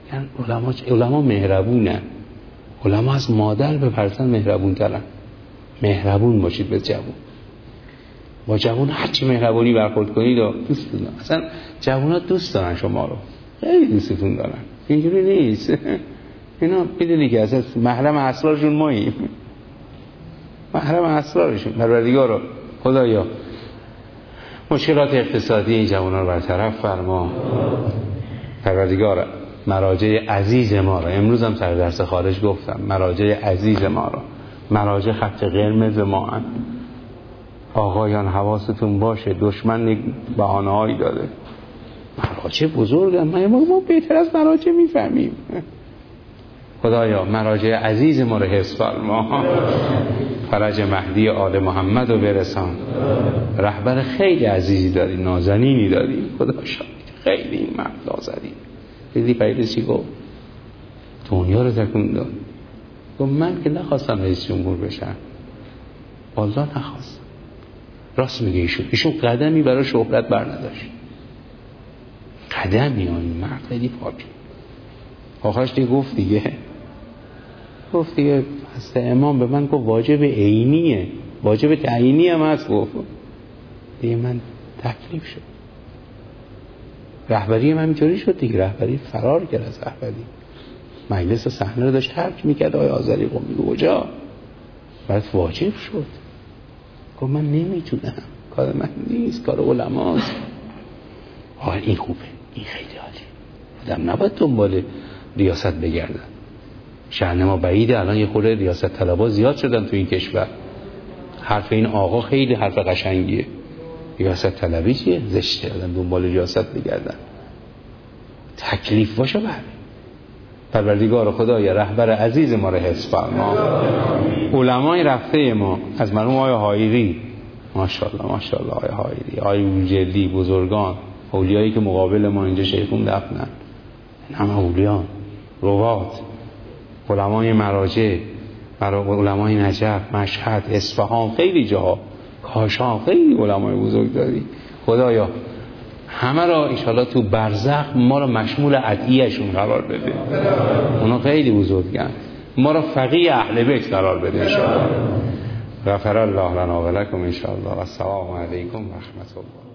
یعنی علما علما مهربونن. علما از مادر به فرزند مهربون ترن. مهربون باشید به جوان. با جوان هرچی مهربونی برخورد کنید و دوست دارن. اصلا جوان‌ها دوست دارن شما رو. خیلی دوستتون دارن. اینجوری نیست. اینا بدونی که اساس محرم اسرارشون ماییم. محرم اسرارشون. پروردگارا خدایا مشکلات اقتصادی این جوان‌ها رو برطرف فرما. پروردگارا مراجع عزیز ما را، امروز هم سر درس خارج گفتم، مراجع عزیز ما را، مراجع خط قرمز ما هم. آقایان حواستون باشه، دشمن بهانه‌هایی داده. مراجع بزرگم، ما ما بهتر از مراجع میفهمیم. خدایا مراجع عزیز ما را حفظ فرما. فرج مهدی آل محمد رو برسان. رهبر خیلی عزیزی داریم، نازنینی داریم. خدا شاید خیلی این مرد نازنین. دیدی پیروز چی گفت؟ دنیا رو تکون داد. گفت من که نخواستم رئیس جمهور بشم. والله نخواستم. راست میگه ایشون. ایشون قدمی برای شهرت بر نداشت. قدمی ها این مرد خیلی پاک. آخرش دیگه گفت دیگه. گفت دیگه هست امام به من گفت واجب عینیه. واجب تعیینی هم هست گفت. دیگه من تکلیف شد. رهبری من اینطوری شد دیگه. رهبری فرار کرد از رهبری. مجلس صحنه رو داشت ترک میکرد. آقای آذری قمی کجا؟ بعد واجب شد. گفت من نمیتونم، کار من نیست، کار علماست. آه این خوبه، این خیلی عالی. آدم نباید دنبال ریاست بگردن. شأن ما بعیده. الان یه خورده ریاست طلبا زیاد شدن تو این کشور. حرف این آقا خیلی حرف قشنگیه. ریاست طلبی چیه؟ زشته آدم دنبال ریاست بگردن. تکلیف باشه بله. پروردگار خدای رهبر عزیز ما رو حفظ فرما. علمای رفته ما از مرحوم آقای حایری، ماشاءالله ماشاءالله، آقای حایری، آقای بوجلی، بزرگان، اولیایی که مقابل ما اینجا شیخون دفنن، این همه اولیان، روات، علمای مراجع، علمای نجف، مشهد، اصفهان، خیلی جاها، کاشان، خیلی علمای بزرگ داری. خدایا همه را انشاءالله تو برزخ ما را مشمول عطیه‌شون قرار بده. اونا خیلی بزرگن. ما را فقیه اهل بیت قرار بده انشاءالله. غفر الله لنا و لکم انشاءالله. و السلام علیکم و رحمت الله.